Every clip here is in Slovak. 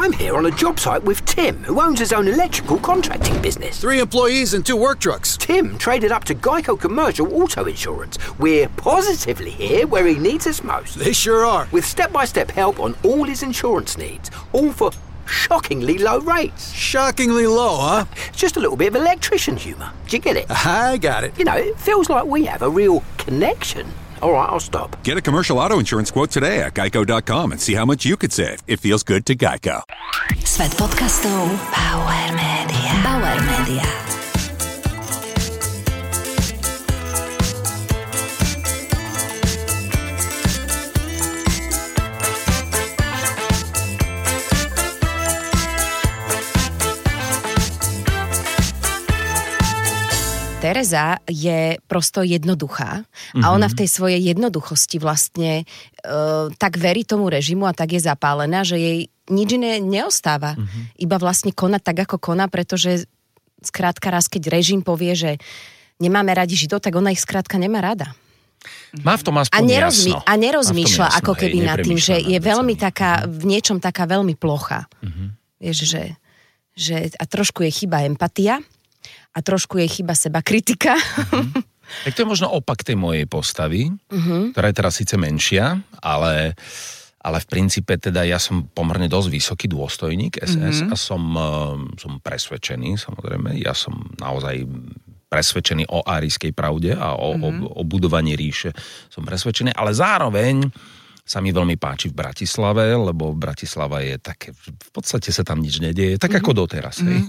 I'm here on a job site with Tim, who owns his own electrical contracting business. 3 employees and 2 work trucks. Tim traded up to Geico Commercial Auto Insurance. We're positively here where he needs us most. They sure are. With step-by-step help on all his insurance needs, all for shockingly low rates. Shockingly low, huh? Just a little bit of electrician humour. Do you get it? I got it. You know, it feels like we have a real connection. All right, I'll stop. Get a commercial auto insurance quote today at geico.com and see how much you could save. It feels good to Geico. Svet podcastov Bauer Media. Bauer Media. Tereza je prosto jednoduchá a ona v tej svojej jednoduchosti vlastne tak verí tomu režimu a tak je zapálená, že jej nič iné neostáva. Iba vlastne konať tak, ako koná, pretože skrátka raz, keď režim povie, že nemáme radi Židov, tak ona ich skrátka nemá rada. Má v tom aspoň jasno. A nerozmýšľa ako keby nad tým, že je veľmi taká, v niečom taká veľmi plochá. Vieš, že a trošku je chyba empatia, a trošku jej chýba seba kritika. Tak to je možno opak tej mojej postavy, ktorá je teraz síce menšia, ale v princípe teda ja som pomerne dosť vysoký dôstojník SS a som presvedčený, samozrejme, ja som naozaj presvedčený o árijskej pravde a o budovaní ríše som presvedčený, ale zároveň sa mi veľmi páči v Bratislave, lebo Bratislava je také, v podstate sa tam nič nedieje, tak ako doteraz. Hej.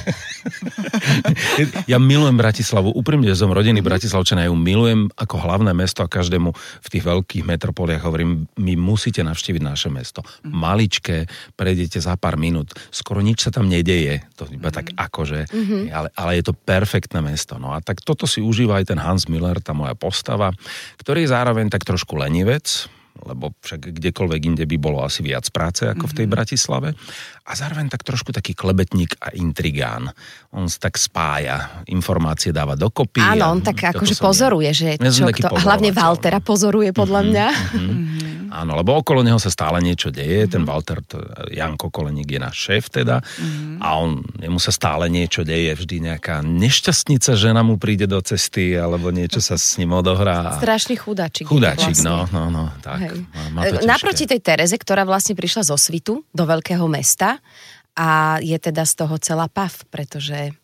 Ja milujem Bratislavu, úprimne, že som rodený Bratislavčan, ja ju milujem ako hlavné mesto a každému v tých veľkých metropoliách hovorím, my musíte navštíviť naše mesto. Maličké, prejdete za pár minút, skoro nič sa tam nedeje, to iba tak akože, ale je to perfektné mesto. No a tak toto si užíva aj ten Hans Müller, tá moja postava, ktorý je zároveň tak trošku lenivec, lebo však kdekoľvek inde by bolo asi viac práce ako v tej Bratislave. A zároveň tak trošku taký klebetník a intrigán. On tak spája, informácie dáva dokopy. Áno, on tak akože pozoruje, že čo kto, hlavne Waltera pozoruje podľa mňa. Áno, lebo okolo neho sa stále niečo deje. Ten Walter, Janko Koleník je náš šéf teda. A jemu sa stále niečo deje. Vždy nejaká nešťastnica žena mu príde do cesty, alebo niečo sa s ním odohrá. Strašný chudáčik. Chudáčik, vlastne. no, tak. Naproti tej Tereze, ktorá vlastne prišla zo Svitu do veľkého mesta a je teda z toho celá pav, pretože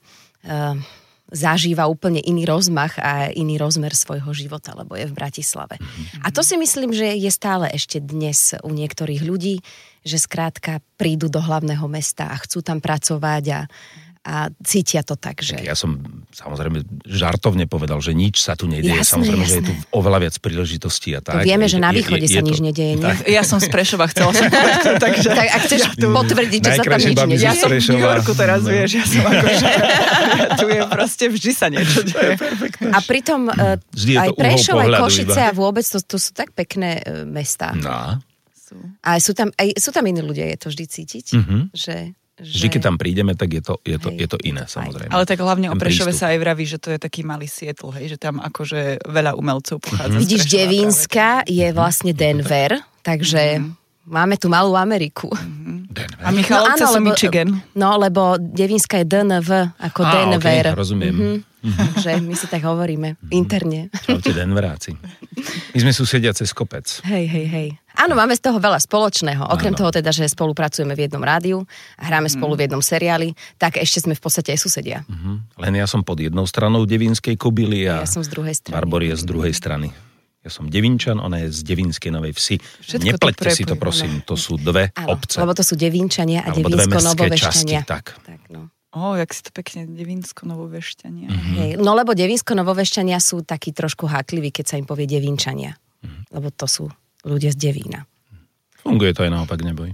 zažíva úplne iný rozmach a iný rozmer svojho života, lebo je v Bratislave. A to si myslím, že je stále ešte dnes u niektorých ľudí, že skrátka prídu do hlavného mesta a chcú tam pracovať a cítia to tak, že... Ja som samozrejme žartovne povedal, že nič sa tu nedieje. Samozrejme, že je tu oveľa viac príležitostí a tak. Vieme, že na východe sa nič nedieje. Ja som z Prešova, chcela som povedať, takže... Tak ak chceš potvrdiť, že sa tam nič nedieje. Ja som v New Yorku teraz, vieš, ja som akože... Tu je proste vždy sa niečo deje. A pritom aj Prešov, aj Košice a vôbec, to sú tak pekné mestá. No. A sú tam iní ľudia, je to vždy cítiť, že... Vždy, keď tam prídeme, tak je to iné, samozrejme. Ale tak hlavne o Prešove sa aj vraví, že to je taký malý Seattle, hej, že tam akože veľa umelcov pochádza z Prešova. Vidíš, Devínska je vlastne Denver, takže máme tu malú Ameriku. Denver. A Michalovce sú Michigan. No, lebo Devínska je DNV, ako Denver. Okay, rozumiem. Takže my si tak hovoríme interne. Čaute Denveráci. My sme susedia cez kopec. Hej. Áno, máme z toho veľa spoločného. Okrem toho teda, že spolupracujeme v jednom rádiu a hráme spolu v jednom seriáli, tak ešte sme v podstate aj susedia. Len ja som pod jednou stranou Devínskej kobily a ja som z druhej strany. Barbor je z druhej strany. Ja som Devínčan, ona je z Devínskej Novej Vsi. Nepleťte si to, prosím, to sú dve obce. Lebo to sú Devínčania a Devínsko-Novovešťania. Tak, no. Jak si to pekne, Devínsko-Novovešťania. No lebo Devínsko-Novovešťania sú takí trošku hákliví, keď sa im povie Devínčania. Lebo to sú ľudia z Devína. Funguje to aj naopak, neboj.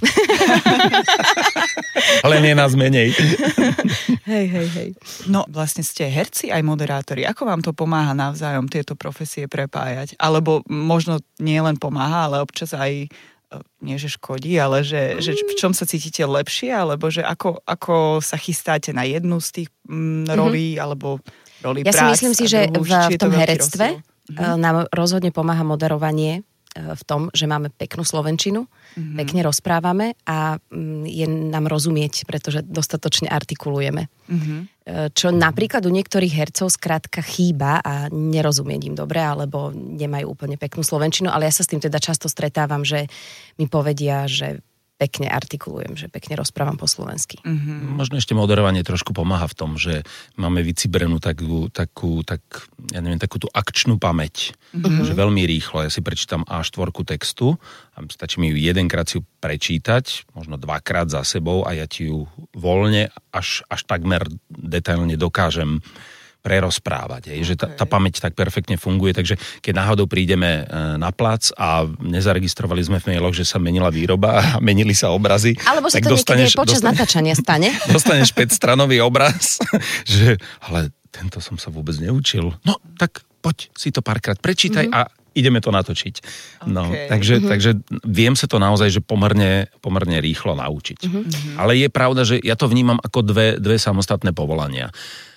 Ale nie nás menej. Hej. No, vlastne ste herci aj moderátori. Ako vám to pomáha navzájom tieto profesie prepájať? Alebo možno nie len pomáha, ale občas aj nie že škodí, ale že v čom sa cítite lepšie, alebo že ako sa chystáte na jednu z tých rolí, alebo rolí ja prác? Ja si myslím si, že v tom herectve nám rozhodne pomáha moderovanie v tom, že máme peknú slovenčinu, pekne rozprávame a je nám rozumieť, pretože dostatočne artikulujeme. Čo napríklad u niektorých hercov skrátka chýba a nerozumieť im dobre, alebo nemajú úplne peknú slovenčinu, ale ja sa s tým teda často stretávam, že mi povedia, že pekne artikulujem, že pekne rozprávam po slovensky. Možno ešte moderovanie trošku pomáha v tom, že máme vycibrenú takú tú akčnú pamäť, že veľmi rýchlo, ja si prečítam A4 textu a stačí mi jedenkrát si ju prečítať, možno dvakrát za sebou a ja ti ju voľne až takmer detailne dokážem prerozprávať. Že tá pamäť tak perfektne funguje, takže keď náhodou prídeme na plac a nezaregistrovali sme v mailoch, že sa menila výroba a menili sa obrazy. Alebo sa to niekedy počas natáčania stane. Dostaneš 5-stranový obraz, že ale tento som sa vôbec neučil. No, tak poď si to párkrát prečítaj a ideme to natočiť. No, takže viem sa to naozaj, že pomerne rýchlo naučiť. Ale je pravda, že ja to vnímam ako dve samostatné povolania.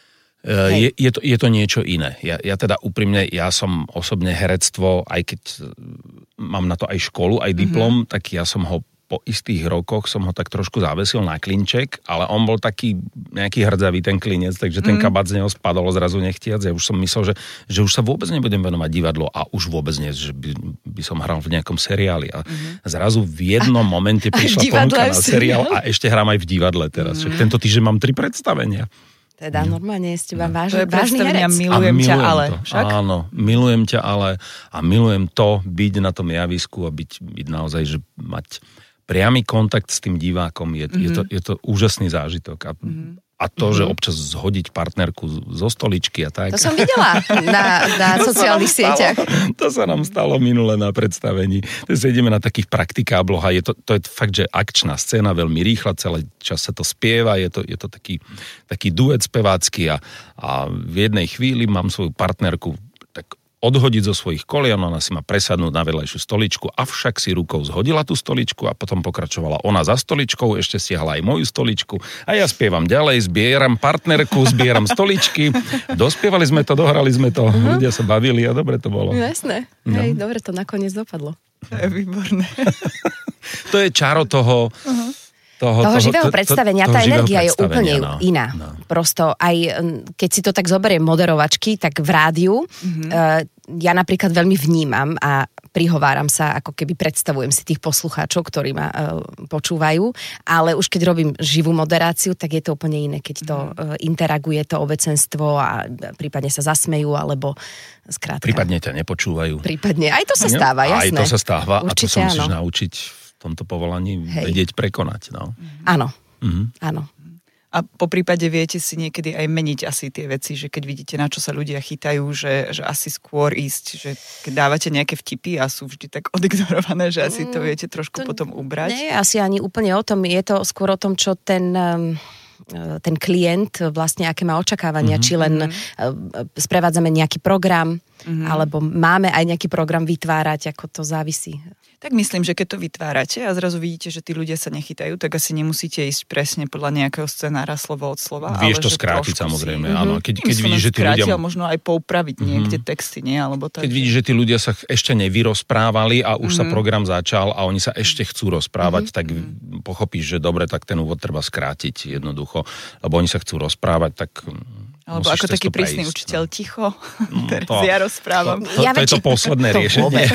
Je to niečo iné. Ja teda úprimne, ja som osobne herectvo, aj keď mám na to aj školu, aj diplom, tak ja som ho po istých rokoch som ho tak trošku zavesil na klinček, ale on bol taký nejaký hrdzavý ten klinec, takže ten kabát z neho spadol zrazu nechtiac. Ja už som myslel, že už sa vôbec nebudem venovať divadlu a už vôbec nie, že by som hral v nejakom seriáli. A zrazu v jednom momente prišla ponuka na seriál a ešte hrám aj v divadle teraz. Tento týždeň mám 3 predstavenia. Teda normálne je s teba vážny herec. Milujem ťa, ale. Však? Áno, milujem ťa, ale a milujem to, byť na tom javisku a byť naozaj, že mať priamy kontakt s tým divákom. Je to úžasný zážitok. A to, že občas zhodiť partnerku zo stoličky a tak. To som videla na sociálnych sieťach. To sa nám stalo minule na predstavení. Sedíme na takých praktikábloch a to je fakt, že akčná scéna, veľmi rýchla, celý čas sa to spieva, je to taký duet spevácky a v jednej chvíli mám svoju partnerku tak odhodiť zo svojich kolien, ona si ma presadnúť na vedľajšiu stoličku, avšak si rukou zhodila tú stoličku a potom pokračovala ona za stoličkou, ešte stiahla aj moju stoličku a ja spievam ďalej, zbieram partnerku, zbieram stoličky, dospievali sme to, dohrali sme to, ľudia sa bavili a dobre to bolo. Jasné, hej, dobre to nakoniec dopadlo. To je výborné. To je čaro toho živého predstavenia, tá energia je úplne iná. Prosto aj keď si to tak zoberiem moderovačky, tak v rádiu ja napríklad veľmi vnímam a prihováram sa, ako keby predstavujem si tých poslucháčov, ktorí ma počúvajú, ale už keď robím živú moderáciu, tak je to úplne iné, keď to interaguje to obecenstvo a prípadne sa zasmejú, alebo skrátka. Prípadne ťa nepočúvajú. Prípadne, aj to sa stáva, jasné. Aj to sa stáva určite, a to sa musíš naučiť v tomto povolaní vedieť prekonať. No. Áno, áno. A po prípade viete si niekedy aj meniť asi tie veci, že keď vidíte, na čo sa ľudia chytajú, že asi skôr ísť, že keď dávate nejaké vtipy a sú vždy tak odignorované, že asi to viete trošku potom ubrať. Nie, asi ani úplne o tom. Je to skôr o tom, čo ten klient vlastne aké má očakávania, či len sprevádzame nejaký program, alebo máme aj nejaký program vytvárať, ako to závisí. Tak myslím, že keď to vytvárate a zrazu vidíte, že tí ľudia sa nechytajú, tak asi nemusíte ísť presne podľa nejakého scenára slovo od slova. Vieš to skrátiť samozrejme, áno. Keď vidíš, že tí ľudia... možno aj poupraviť niekde texty, nie? Alebo tak, keď vidíš, že tí ľudia sa ešte nevyrozprávali a už sa program začal a oni sa ešte chcú rozprávať, tak pochopíš, že dobre, tak ten úvod treba skrátiť jednoducho, lebo oni sa chcú rozprávať, tak... Alebo ako taký prísny učiteľ ticho, teraz ja rozprávam. To je to posledné riešenie.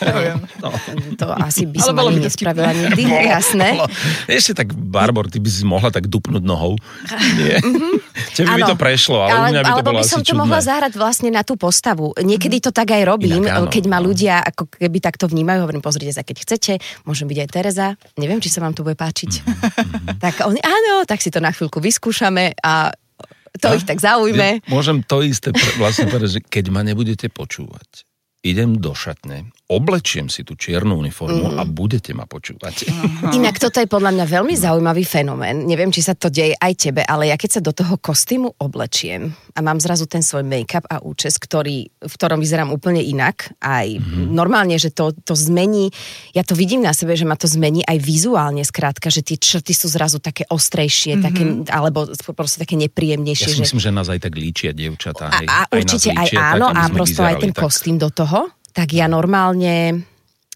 To asi by som ani nespravila nikdy, jasné. Ešte tak, Barbor, ty by si mohla tak dupnúť nohou. Nie? Tebe by to prešlo, ale u mňa by to bolo asi čudné. Alebo by som to mohla zahrať vlastne na tú postavu. Niekedy to tak aj robím, keď ma ľudia ako keby takto vnímajú, hovorím, pozrite sa, keď chcete, môžem byť aj Tereza, neviem, či sa vám to bude páčiť. Tak oni, áno, tak si to na chvíľku vyskúšame a to ich tak zaujme. Môžem to isté vlastne povedať, že keď ma nebudete počúvať, idem do šatne, oblečiem si tú čiernu uniformu a budete ma počúvať. Inak toto je podľa mňa veľmi zaujímavý fenomén. Neviem, či sa to deje aj tebe, ale ja keď sa do toho kostýmu oblečiem a mám zrazu ten svoj make-up a účes, v ktorom vyzerám úplne inak, aj normálne, že to zmení, ja to vidím na sebe, že ma to zmení aj vizuálne, skrátka, že tie črty sú zrazu také ostrejšie, také, alebo proste také nepríjemnejšie. Ja si myslím, že nás aj tak líčia dievčatá. A určite aj áno, a prosto aj ten kostým do toho, tak ja normálne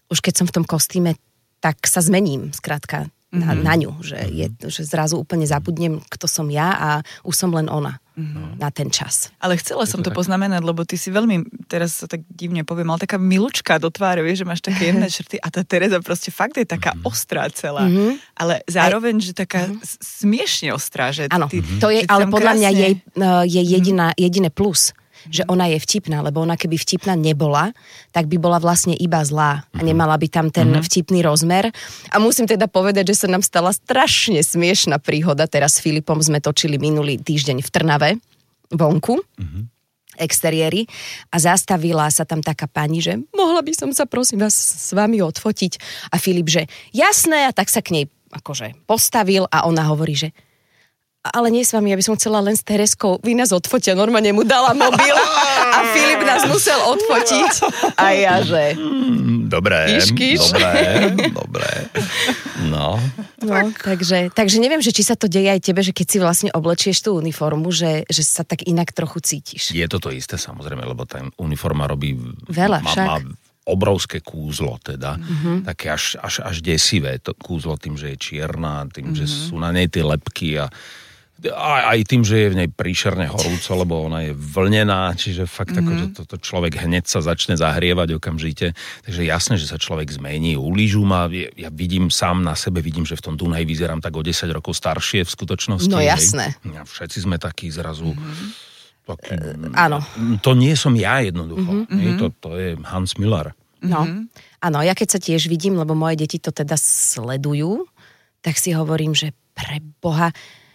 už keď som v tom kostýme, tak sa zmením, skrátka, na ňu. Že zrazu úplne zabudnem, kto som ja a už som len ona na ten čas. Ale chcela som to poznamenať, lebo ty si veľmi, teraz sa tak divne poviem, ale taká milučka do tváre, vieš, že máš také jemné črty a tá Tereza proste fakt je taká ostrá celá. Ale zároveň, že taká smiešne ostrá. Áno, to je, ale podľa mňa je jediné plus. Že ona je vtipná, lebo ona keby vtipná nebola, tak by bola vlastne iba zlá a nemala by tam ten vtipný rozmer. A musím teda povedať, že sa nám stala strašne smiešná príhoda. Teraz s Filipom sme točili minulý týždeň v Trnave, vonku, exteriéry, a zastavila sa tam taká pani, že mohla by som sa prosím vás s vami odfotiť. A Filip, že jasné, a tak sa k nej akože postavil a ona hovorí, že ale nie s vami, ja by som chcela len s Tereskou, vy nás odfotia, normálne mu dala mobil a Filip nás musel odfotiť. A ja, že... Dobre. No, takže neviem, že či sa to deje aj tebe, že keď si vlastne oblečieš tú uniformu, že sa tak inak trochu cítiš. Je to isté, samozrejme, lebo tá uniforma robí... Veľa však. Má obrovské kúzlo teda, také až desivé to kúzlo tým, že je čierna, tým, že sú na nej tie lepky a aj tým, že je v nej príšerne horúco, lebo ona je vlnená, čiže fakt ako, že to človek hneď sa začne zahrievať okamžite. Takže jasné, že sa človek zmení. Ulížu ma, ja vidím sám na sebe, vidím, že v tom Dunaji vyzerám tak o 10 rokov staršie v skutočnosti. No jasné. Všetci sme takí zrazu... Áno. To nie som ja jednoducho. To je Hans Müller. No, áno, ja keď sa tiež vidím, lebo moje deti to teda sledujú, tak si hovorím, že pre Boha,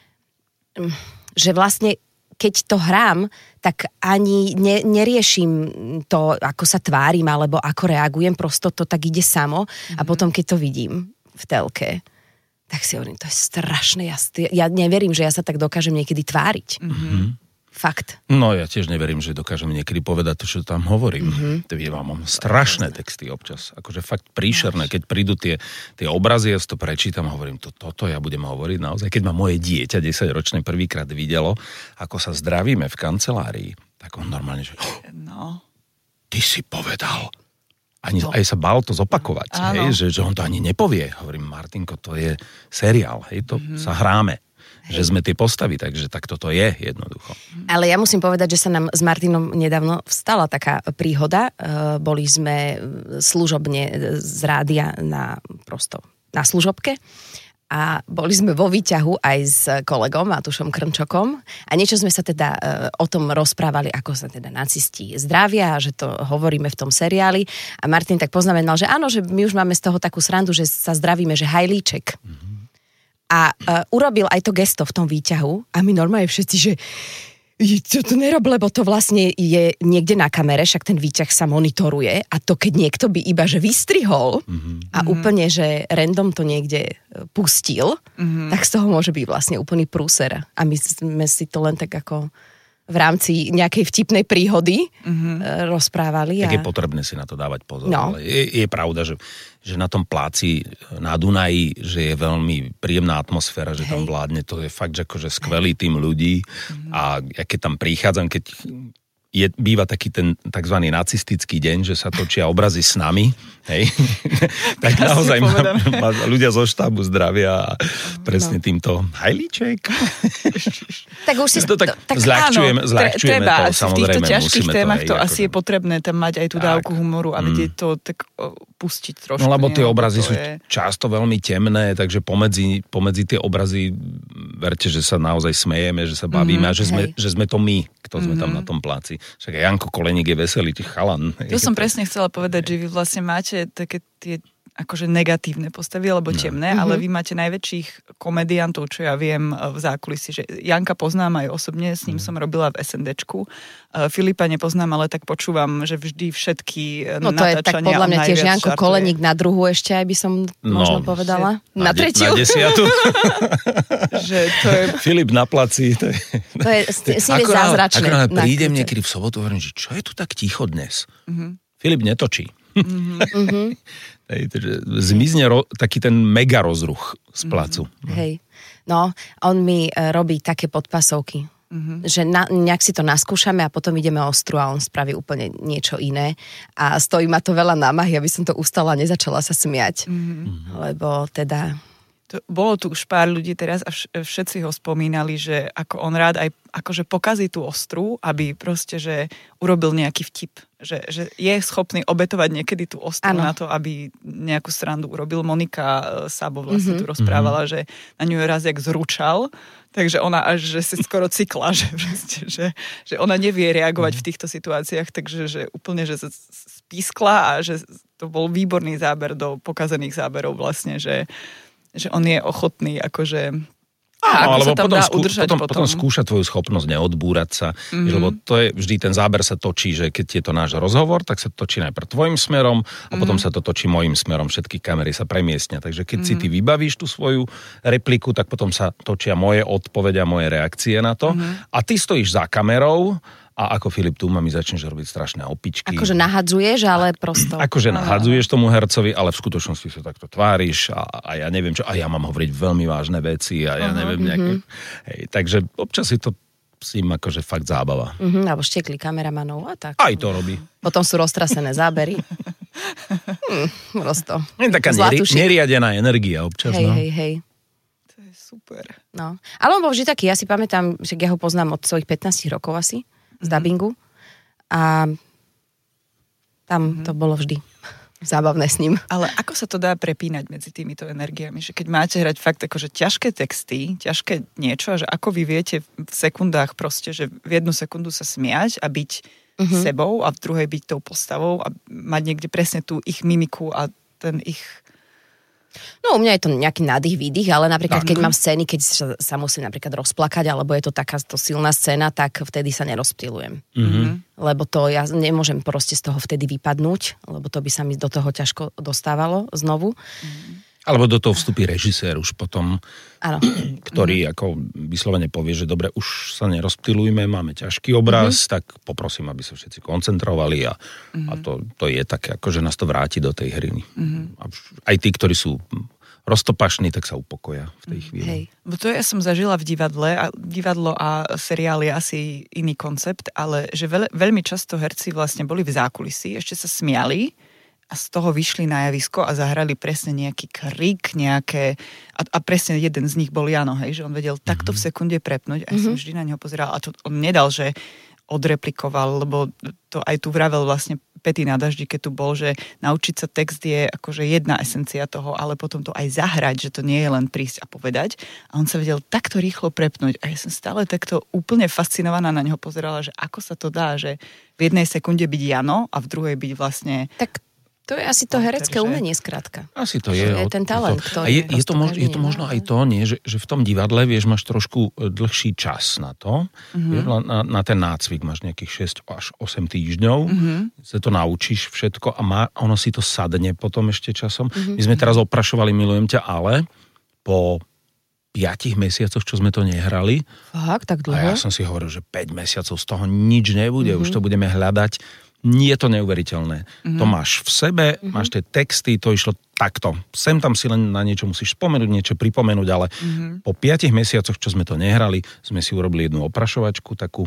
že vlastne keď to hrám, tak ani neriešim to, ako sa tvárim, alebo ako reagujem, prosto to tak ide samo a potom, keď to vidím v telke, tak si hovorím, to je strašné. Ja neverím, že ja sa tak dokážem niekedy tváriť. Fakt. No ja tiež neverím, že dokážem niekedy povedať to, čo tam hovorím. Ja mám strašné texty občas. Akože fakt príšerné. Keď prídu tie obrazy, ja si to prečítam a hovorím, toto ja budem hovoriť naozaj. Keď ma moje dieťa 10-ročné prvýkrát videlo, ako sa zdravíme v kancelárii, tak on normálne, že ty si povedal. Aj sa bál to zopakovať. Hej, že on to ani nepovie. Hovorím, Martinko, to je seriál. Hej, to sa hráme. Že sme tie postavy, takže tak toto je jednoducho. Ale ja musím povedať, že sa nám s Martinom nedávno stala taká príhoda. Boli sme služobne z rádia na služobke a boli sme vo výťahu aj s kolegom Matúšom Krnčokom a niečo sme sa teda o tom rozprávali, ako sa teda nacisti zdravia, že to hovoríme v tom seriáli a Martin tak poznamenal, že áno, že my už máme z toho takú srandu, že sa zdravíme, že hajlíček. A urobil aj to gesto v tom výťahu a my normálne všetci, že to nerob, lebo to vlastne je niekde na kamere, však ten výťah sa monitoruje a to keď niekto by iba že vystrihol a úplne, že random to niekde pustil, tak z toho môže byť vlastne úplný prúser. A my sme si to len tak ako v rámci nejakej vtipnej príhody rozprávali. Tak je potrebné si na to dávať pozor. No. Ale je pravda, že na tom pláci na Dunaji, že je veľmi príjemná atmosféra, že tam vládne, to je fakt, že akože skvelý tým ľudí a ja keď tam prichádzam, keď býva taký ten takzvaný nacistický deň, že sa točia obrazy s nami, hej, tak naozaj ma ľudia zo štábu zdravia a presne týmto hajlíček. Tak už si to tak zľahčujeme to, samozrejme. V týchto ťažkých témach to hej, asi je potrebné tam mať aj tú dávku humoru a vedieť to tak pustiť trošku. No lebo tie obrazy sú často veľmi temné, takže pomedzi tie obrazy verte, že sa naozaj smejeme, že sa bavíme a že sme to my, kto sme tam na tom pláci. Však aj Janko Koleník je veselý chalan. To som presne chcela povedať, že vy vlastne máte také tie akože negatívne postavy, alebo temné, ale vy máte najväčších komediantov, čo ja viem v zákulisí, že Janka poznám aj osobne, s ním som robila v SNDčku. Filipa nepoznám, ale tak počúvam, že vždy všetky natáčania. No to je tak podľa mňa tiež Janko Koleník na druhú ešte, aj by som možno povedala. Na tretiu. Na 10. Že to je... Filip na placi. To je s ním je zázračné. Akorát prídem niekedy v sobotu a hovorím, že čo je tu tak ticho dnes? Filip netočí. Zmizne taký ten mega rozruch z placu. Hej. No, on mi robí také podpasovky. Že nejak si to naskúšame a potom ideme ostru a on spraví úplne niečo iné. A stojí ma to veľa námahy, aby som to ustala a nezačala sa smiať. Lebo teda... Bolo tu už pár ľudí teraz a všetci ho spomínali, že ako on rád aj akože pokazí tú ostru, aby proste, že urobil nejaký vtip. Že je schopný obetovať niekedy tú ostru na to, aby nejakú srandu urobil. Monika Sabo vlastne tu rozprávala, že na ňu raz jak zručal, takže ona až že si skoro cykla, že ona nevie reagovať v týchto situáciách, takže že úplne, že spískla a že to bol výborný záber do pokazených záberov vlastne, že on je ochotný akože... Alebo potom skúša tvoju schopnosť neodbúrať sa, lebo to je vždy ten záber sa točí, že keď je to náš rozhovor, tak sa točí najprv tvojim smerom a potom sa to točí mojim smerom, všetky kamery sa premiestnia. Takže keď si ty vybavíš tú svoju repliku, tak potom sa točia moje odpovede a moje reakcie na to. A ty stojíš za kamerou a ako Filip Tuma mi začneš robiť strašné opičky. Akože nahadzuješ, ale prosto... Akože nahadzuješ tomu hercovi, ale v skutočnosti sa takto tváriš a ja neviem čo, a ja mám hovoriť veľmi vážne veci a ja neviem nejaké... Hej, takže občas si to s ním akože fakt zábava. Alebo štekli kameramanov a tak. Aj to robí. Potom sú roztrasené zábery. Prosto. Je taká neriadená energia občas. Hej. To je super. No. Ale on bol vždy taký, ja si pamätám, že ja ho poznám od svojich 15 rokov asi. Z dabingu a tam to bolo vždy zábavné s ním. Ale ako sa to dá prepínať medzi týmito energiami? Že keď máte hrať fakt akože ťažké texty, ťažké niečo, že ako vy viete v sekundách proste, že v jednu sekundu sa smiať a byť sebou a v druhej byť tou postavou a mať niekde presne tú ich mimiku a ten ich... No u mňa je to nejaký nádych, výdych, ale napríklad keď mám scény, keď sa musím napríklad rozplakať, alebo je to takáto silná scéna, tak vtedy sa nerozptylujem. Lebo to ja nemôžem proste z toho vtedy vypadnúť, lebo to by sa mi do toho ťažko dostávalo znovu. Alebo do toho vstupí režisér už potom, áno. Ktorý ako vyslovene povie, že dobre, už sa nerozptylujme, máme ťažký obraz, tak poprosím, aby sa všetci koncentrovali a to je také, ako že nás to vráti do tej hry. A aj tí, ktorí sú roztopašní, tak sa upokoja v tej chvíli. Hej. Bo to ja som zažila v divadle a divadlo a seriál je asi iný koncept, ale že veľmi často herci vlastne boli v zákulisí, ešte sa smiali, a z toho vyšli na javisko a zahrali presne nejaký krik, nejaké... A presne jeden z nich bol Jano, hej, že on vedel takto v sekunde prepnúť a ja som vždy na neho pozerala. A to on nedal, že odreplikoval, lebo to aj tu vravel vlastne Pety na daždi, keď tu bol, že naučiť sa text je akože jedna esencia toho, ale potom to aj zahrať, že to nie je len prísť a povedať. A on sa vedel takto rýchlo prepnúť. A ja som stále takto úplne fascinovaná na neho pozerala, že ako sa to dá, že v jednej sekunde byť Jano a v druhej byť vlastne... Tak to je asi to herecké umenie, skrátka. Asi to je. Je ten talent, ktorý... Je to možno aj to, nie, že v tom divadle, vieš, máš trošku dlhší čas na to. Vieš, na ten nácvik máš nejakých 6 až 8 týždňov. Sa to naučíš všetko a ono si to sadne potom ešte časom. My sme teraz oprašovali Milujem ťa, ale po 5 mesiacoch, čo sme to nehrali. Fakt, tak dlho? A ja som si hovoril, že 5 mesiacov z toho nič nebude. Už to budeme hľadať. Nie je to neuveriteľné. To máš v sebe, máš tie texty, to išlo takto. Sem tam si len na niečo musíš spomenúť, niečo pripomenúť, ale po 5 mesiacoch, čo sme to nehrali, sme si urobili jednu oprašovačku takú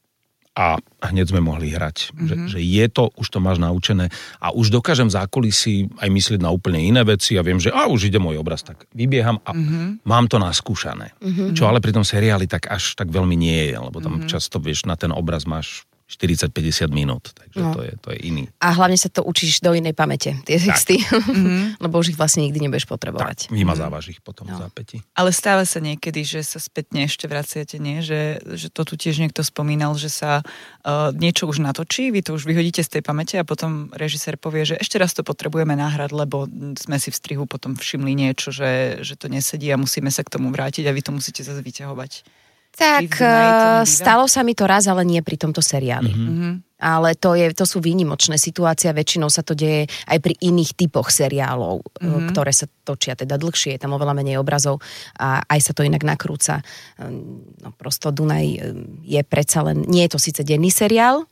a hneď sme mohli hrať. Že je to, už to máš naučené a už dokážem v zákulisí aj myslieť na úplne iné veci a viem, že už ide môj obraz, tak vybieham a mám to naskúšané. Čo ale pri tom seriáli tak až tak veľmi nie je, lebo tam často, vieš, na ten obraz máš 40-50 minút, takže to je iný. A hlavne sa to učíš do inej pamäte, tie texty, lebo už ich vlastne nikdy nebudeš potrebovať. Tak, vymazávaš ich potom v zápäti. Ale stáva sa niekedy, že sa spätne ešte vraciate, nie? Že to tu tiež niekto spomínal, že sa niečo už natočí, vy to už vyhodíte z tej pamäte a potom režisér povie, že ešte raz to potrebujeme nahrať, lebo sme si v strihu potom všimli niečo, že to nesedí a musíme sa k tomu vrátiť a vy to musíte zase vyťahovať. Tak, stalo sa mi to raz, ale nie pri tomto seriáli. Ale to sú výnimočné situácie, väčšinou sa to deje aj pri iných typoch seriálov, ktoré sa točia teda dlhšie, je tam oveľa menej obrazov a aj sa to inak nakrúca. No prosto Dunaj je predsa len, nie je to síce denný seriál,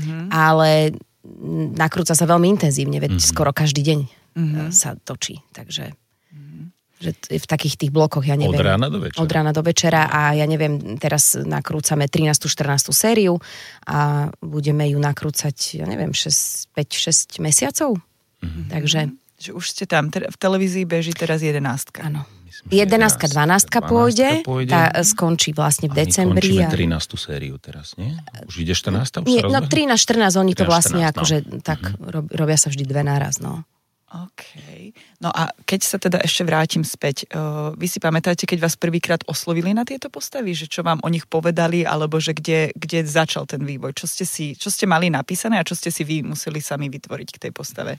ale nakrúca sa veľmi intenzívne, veď skoro každý deň sa točí, takže... Že v takých tých blokoch, ja neviem. Od rána do večera. Od rána do večera a ja neviem, teraz nakrúcame 13. 14. sériu a budeme ju nakrúcať, ja neviem, 5-6 mesiacov. Takže... Že už ste tam, v televízii beží teraz 11. Áno. 11, 12 pôjde, tá skončí vlastne v decembri. A my končíme 13. sériu teraz, nie? Už ide 14. Nie, no 13-14, oni to vlastne 14, akože tak robia sa vždy 2 naraz, no. OK. No a keď sa teda ešte vrátim späť, vy si pamätáte, keď vás prvýkrát oslovili na tieto postavy, že čo vám o nich povedali, alebo že kde začal ten vývoj? Čo ste mali napísané a čo ste si vy museli sami vytvoriť k tej postave?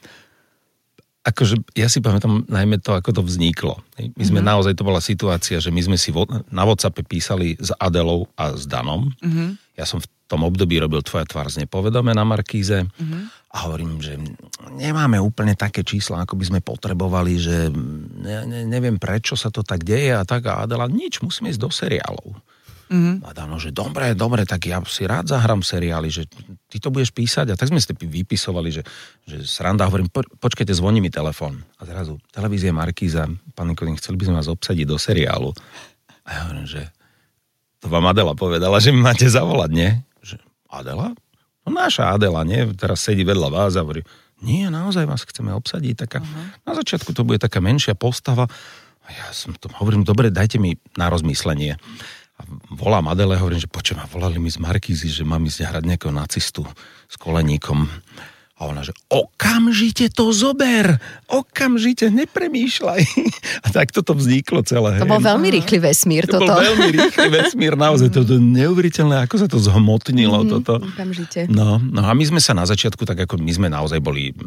Akože ja si pamätám najmä to, ako to vzniklo. My sme naozaj, to bola situácia, že my sme si na WhatsAppe písali s Adelou a s Danom. Ja som v tom období robil Tvoja tvár z nepovedome na Markíze a hovorím, že nemáme úplne také čísla, ako by sme potrebovali, že neviem, prečo sa to tak deje a tak. A Adela, nič, musíme ísť do seriálov. A Dano, že dobre, tak ja si rád zahrám seriály, že ty to budeš písať. A tak sme si vypisovali, že sranda, hovorím, počkajte, zvoní mi telefón. A zrazu, televízia Markíza, pán Nikodým, chceli by sme vás obsadiť do seriálu. A ja hovorím, že to vám Adela povedala, že mi máte zavolať, nie? Že Adela? No naša Adela, nie? Teraz sedí vedľa vás a hovorí, nie, naozaj vás chceme obsadiť. Na začiatku to bude taká menšia postava. A ja som to hovorím, dobre, dajte mi na rozmyslenie. A volám Adele, hovorím, že počujem, volali mi z Markízy, že mám ísť hrať nejakého nacistu s koleníkom. A ona, že okamžite to zober, okamžite, nepremýšľaj. A tak toto vzniklo celé. To bol veľmi rýchly vesmír, toto. To bol veľmi rýchly vesmír, naozaj, toto neuveriteľné, ako sa to zhmotnilo, toto. Okamžite. No a my sme sa na začiatku, tak ako my sme naozaj boli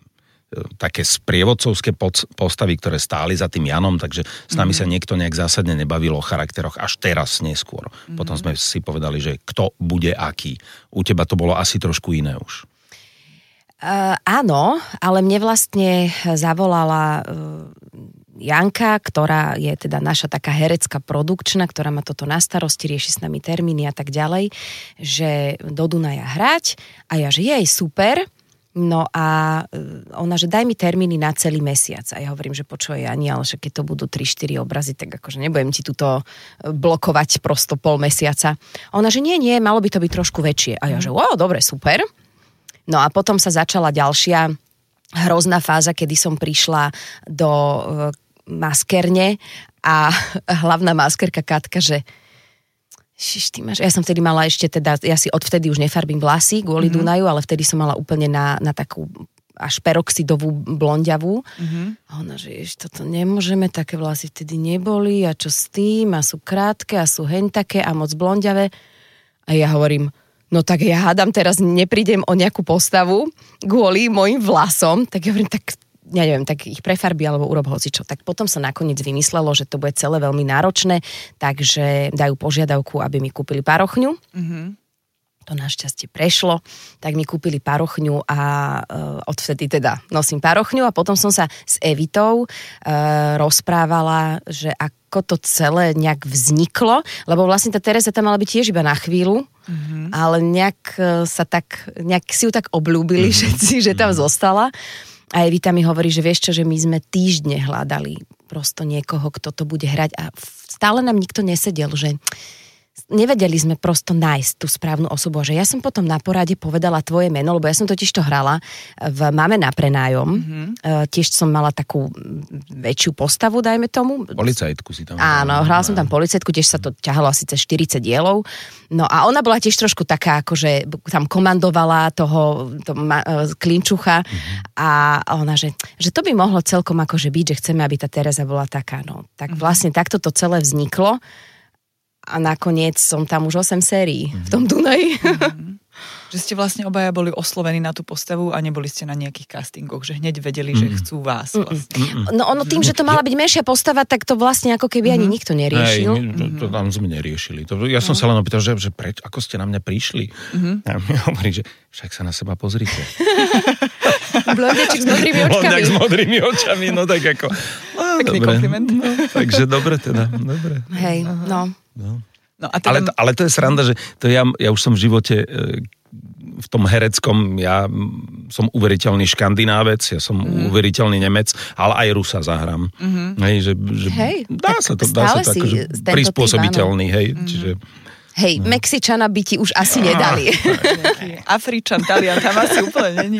také sprievodcovské postavy, ktoré stáli za tým Janom, takže s nami sa niekto nejak zásadne nebavilo o charakteroch až teraz neskôr. Potom sme si povedali, že kto bude aký. U teba to bolo asi trošku iné už. Áno, ale mne vlastne zavolala Janka, ktorá je teda naša taká herecká produkčná, ktorá má toto na starosti, rieši s nami termíny a tak ďalej, že do Dunaja hrať a ja, že jej super. No a ona, že daj mi termíny na celý mesiac. A ja hovorím, že počuj, Ani, ale že keď to budú 3-4 obrazy, tak akože nebudem ti tuto blokovať prosto pol mesiaca. A ona, že nie, malo by to byť trošku väčšie. A ja, že dobre, super. No a potom sa začala ďalšia hrozná fáza, kedy som prišla do maskerne a hlavná maskerka Katka, že ja som vtedy mala ešte teda, ja si odvtedy už nefarbím vlasy kvôli Dunaju, ale vtedy som mala úplne na takú až peroxidovú blondiavú. A ona, že toto nemôžeme, také vlasy vtedy neboli a čo s tým, a sú krátke a sú také a moc blondiavé. A ja hovorím, no tak ja hádam teraz neprídem o nejakú postavu kvôli mojim vlasom, tak ja hovorím, tak ja neviem, tak ich prefarbi alebo urob hocičo. Tak potom sa nakoniec vymyslelo, že to bude celé veľmi náročné, takže dajú požiadavku, aby mi kúpili parochňu. To našťastie prešlo, tak mi kúpili parochňu a odvtedy teda nosím parochňu a potom som sa s Evitou rozprávala, že ako to celé nejak vzniklo, lebo vlastne tá Tereza tam mala byť tiež iba na chvíľu, ale nejak si ju tak obľúbili všetci, že tam zostala. A Evita mi hovorí, že vieš čo, že my sme týždne hľadali prosto niekoho, kto to bude hrať a stále nám nikto nesedel, že nevedeli sme prosto nájsť tú správnu osobu. A že ja som potom na porade povedala tvoje meno, lebo ja som totiž to hrala v Máme na prenájom. Tiež som mala takú väčšiu postavu, dajme tomu. Policajtku si tam. Áno, hrala som tam policajtku, tiež sa to ťahalo asi cez 40 dielov. No a ona bola tiež trošku taká, akože tam komandovala toho klinčucha a ona, že to by mohlo celkom akože byť, že chceme, aby tá Tereza bola taká. No, tak vlastne takto to celé vzniklo. A nakoniec som tam už 8 sérií v tom Dunaji. Že ste vlastne obaja boli oslovení na tú postavu a neboli ste na nejakých castingoch, že hneď vedeli, že chcú vás vlastne. No ono tým, že to mala byť menšia postava, tak to vlastne ako keby ani nikto neriešil. To tam sme neriešili. Ja som sa len opýtal, že ako ste na mňa prišli? A mi hovorí, že však sa na seba pozrite. Blondeček s modrými očkami. Blondek s modrými očami, no tak ako... Pekný kompliment. No, takže dobre teda, dobre. Hej, no. No a teda... ale to je sranda, že to ja už som v živote v tom hereckom ja som uveriteľný Škandinávec, ja som uveriteľný Nemec, ale aj Rusa zahrám. Hej, dá sa to akože prispôsobiteľný, hej, čiže... Hej, Mexičana by ti už asi nedali. Afričan, Talian, tam asi úplne není.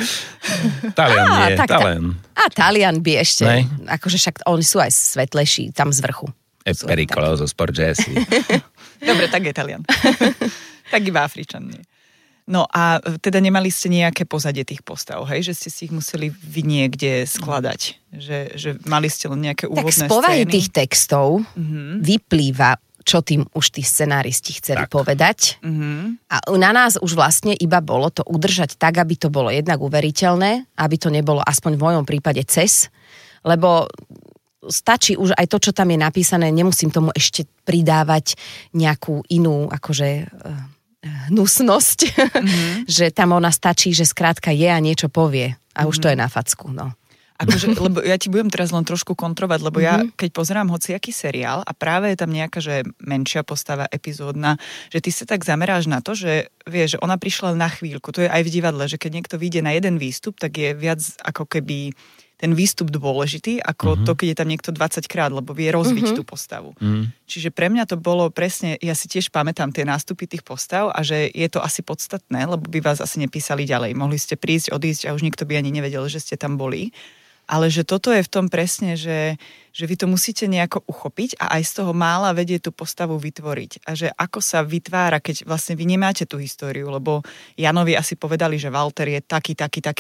Talian nie, Talian. A Talian by ešte, akože však oni sú aj svetlejší tam z vrchu. Pericoloso sporgesi. Dobre, tak je Talian. Tak iba Afričan nie. No a teda nemali ste nejaké pozadie tých postav, hej? Že ste si ich museli vy niekde skladať. Že mali ste len nejaké úvodné scény. Tak z povahy tých textov vyplýva, čo tým už tí scenáristi chceli povedať. A na nás už vlastne iba bolo to udržať tak, aby to bolo jednak uveriteľné, aby to nebolo aspoň v mojom prípade lebo stačí už aj to, čo tam je napísané, nemusím tomu ešte pridávať nejakú inú akože hnusnosť, že tam ona stačí, že skrátka je a niečo povie a už to je na facku, no. Akože, lebo ja ti budem teraz len trošku kontrovať, lebo ja keď pozerám hociaký seriál a práve je tam nejaká, že menšia postava epizódna, že ty sa tak zameráš na to, že vieš, že ona prišla na chvíľku, to je aj v divadle, že keď niekto vyjde na jeden výstup, tak je viac ako keby ten výstup dôležitý, ako to, keď je tam niekto 20 krát, lebo vie rozviť tú postavu. Čiže pre mňa to bolo presne, ja si tiež pamätám tie nástupy tých postav a že je to asi podstatné, lebo by vás asi nepísali ďalej. Mohli ste prísť, odísť a už nikto by ani nevedel, že ste tam boli. Ale že toto je v tom presne, že vy to musíte nejako uchopiť a aj z toho mála vedieť tú postavu vytvoriť. A že ako sa vytvára, keď vlastne vy nemáte tú históriu, lebo Janovi asi povedali, že Walter je taký.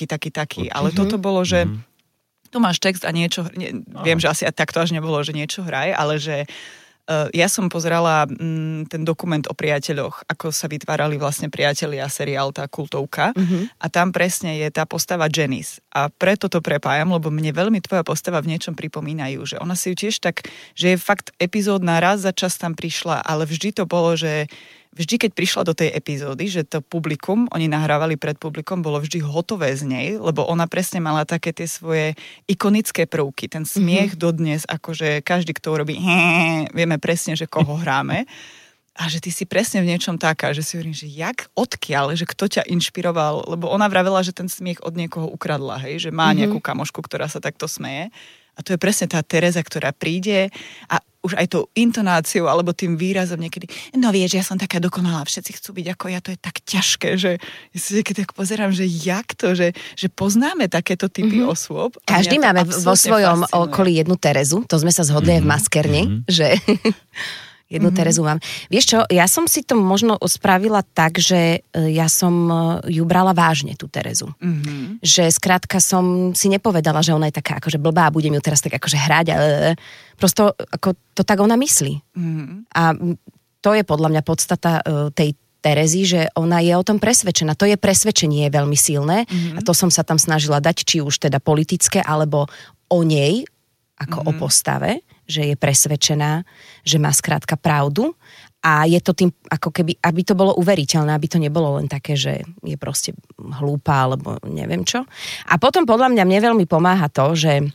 Ale toto bolo, že tu máš text a niečo, viem, že asi takto až nebolo, že niečo hraj, ale že ja som pozerala ten dokument o priateľoch, ako sa vytvárali vlastne priatelia, seriál, tá kultovka. A tam presne je tá postava Janice. A preto to prepájam, lebo mne veľmi tvoja postava v niečom pripomínajú, že ona si ju tiež tak, že je fakt epizódna, raz za čas tam prišla, ale vždy to bolo, že vždy, keď prišla do tej epizódy, že to publikum, oni nahrávali pred publikum, bolo vždy hotové z nej, lebo ona presne mala také tie svoje ikonické prvky. Ten smiech dodnes, akože každý, kto urobí vieme presne, že koho hráme. A že ty si presne v niečom taká, že si hovorím, že odkiaľ, že kto ťa inšpiroval, lebo ona vravela, že ten smiech od niekoho ukradla, hej, že má nejakú kamošku, ktorá sa takto smeje. A to je presne tá Tereza, ktorá príde a už aj tou intonáciou alebo tým výrazom niekedy, no vieš, ja som taká dokonalá, všetci chcú byť ako ja, to je tak ťažké, že ja si keď tak pozerám, že jak to, že poznáme takéto typy osôb. Každý máme vo svojom okolí jednu Terezu, to sme sa zhodli v maskerni, že... Jednu Terezu mám. Vieš čo, ja som si to možno spravila tak, že ja som ju brala vážne, tú Terezu. Že skrátka som si nepovedala, že ona je taká akože blbá a budem ju teraz tak akože hrať. Prosto ako to tak ona myslí. A to je podľa mňa podstata tej Terezy, že ona je o tom presvedčená. To je presvedčenie je veľmi silné a to som sa tam snažila dať, či už teda politické, alebo o nej, ako o postave, že je presvedčená, že má skrátka pravdu a je to tým, ako keby, aby to bolo uveriteľné, aby to nebolo len také, že je proste hlúpa, alebo neviem čo. A potom podľa mňa mne veľmi pomáha to, že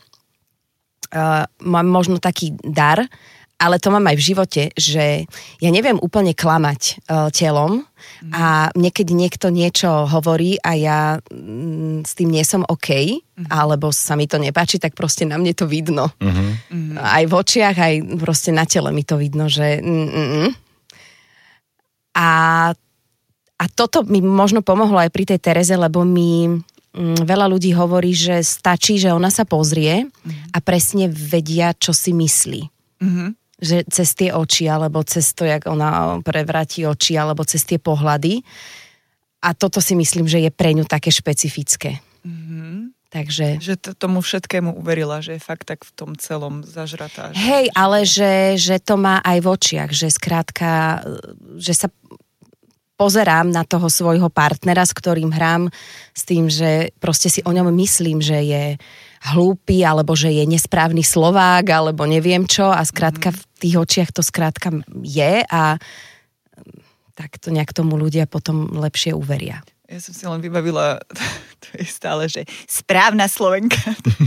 mám možno taký dar, ale to mám aj v živote, že ja neviem úplne klamať telom a niekedy niekto niečo hovorí a ja s tým nie som OK, alebo sa mi to nepáči, tak proste na mne to vidno. Aj v očiach, aj proste na tele mi to vidno, že A toto mi možno pomohlo aj pri tej Tereze, lebo mi veľa ľudí hovorí, že stačí, že ona sa pozrie a presne vedia, čo si myslí. Že cez tie oči, alebo cez to, jak ona prevráti oči, alebo cez tie pohľady. A toto si myslím, že je pre ňu také špecifické. Takže... Že tomu všetkému uverila, že je fakt tak v tom celom zažratá. Hej, ale že to má aj v očiach, že skrátka, že sa pozerám na toho svojho partnera, s ktorým hrám, s tým, že proste si o ňom myslím, že je hlúpy, alebo že je nesprávny Slovák, alebo neviem čo a skrátka v tých očiach to skrátka je a tak to nejak tomu ľudia potom lepšie uveria. Ja som si len vybavila To je stále, že správna Slovenka.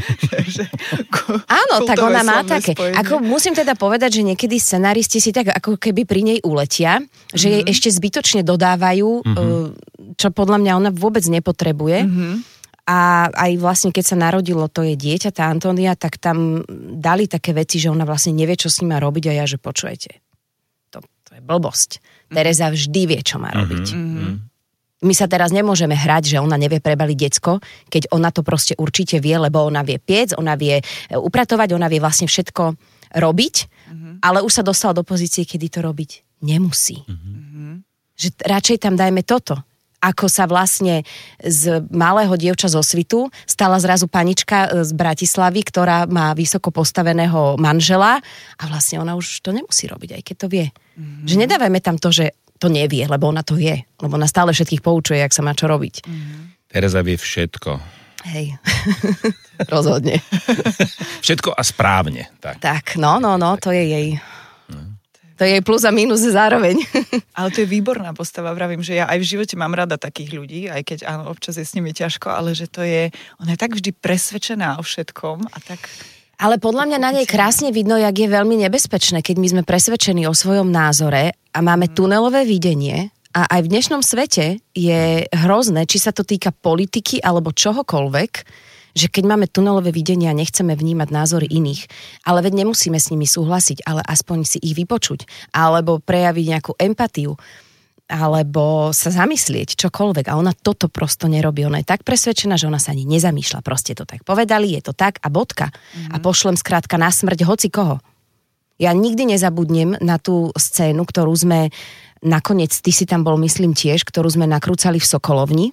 Áno, tak ona má také. Spojenie. Ako musím teda povedať, že niekedy scenáristi si tak ako keby pri nej uletia, že jej ešte zbytočne dodávajú, čo podľa mňa ona vôbec nepotrebuje. A aj vlastne, keď sa narodilo to jej dieťa, tá Antónia, tak tam dali také veci, že ona vlastne nevie, čo s ním má robiť a ja, že počujete, to je blbosť. Tereza vždy vie, čo má robiť. My sa teraz nemôžeme hrať, že ona nevie prebaliť decko, keď ona to proste určite vie, lebo ona vie piec, ona vie upratovať, ona vie vlastne všetko robiť, ale už sa dostala do pozície, kedy to robiť nemusí. Že radšej tam dajme toto. Ako sa vlastne z malého dievča zo Svitu stala zrazu panička z Bratislavy, ktorá má vysoko postaveného manžela a vlastne ona už to nemusí robiť, aj keď to vie. Že nedávajme tam to, že to nevie, lebo ona to vie. Lebo ona stále všetkých poučuje, jak sa má čo robiť. Tereza vie všetko. Hej, rozhodne. Všetko a správne. Tak, no, to je jej... To je jej plus a mínus zároveň. Ale to je výborná postava, vravím, že ja aj v živote mám rada takých ľudí, aj keď áno, občas je s nimi ťažko, ale že to je, ona je tak vždy presvedčená o všetkom a tak... Ale podľa mňa na nej krásne vidno, jak je veľmi nebezpečné, keď my sme presvedčení o svojom názore a máme tunelové videnie a aj v dnešnom svete je hrozné, či sa to týka politiky alebo čohokoľvek, že keď máme tunelové videnie a nechceme vnímať názory iných, ale veď nemusíme s nimi súhlasiť, ale aspoň si ich vypočuť, alebo prejaviť nejakú empatiu, alebo sa zamyslieť, čokoľvek. A ona toto prosto nerobí. Ona je tak presvedčená, že ona sa ani nezamýšľa. Proste to tak povedali, je to tak a bodka. A pošlem skrátka na smrť hoci koho. Ja nikdy nezabudnem na tú scénu, ktorú sme nakoniec, ty si tam bol, myslím tiež, ktorú sme nakrúcali v Sokolovni.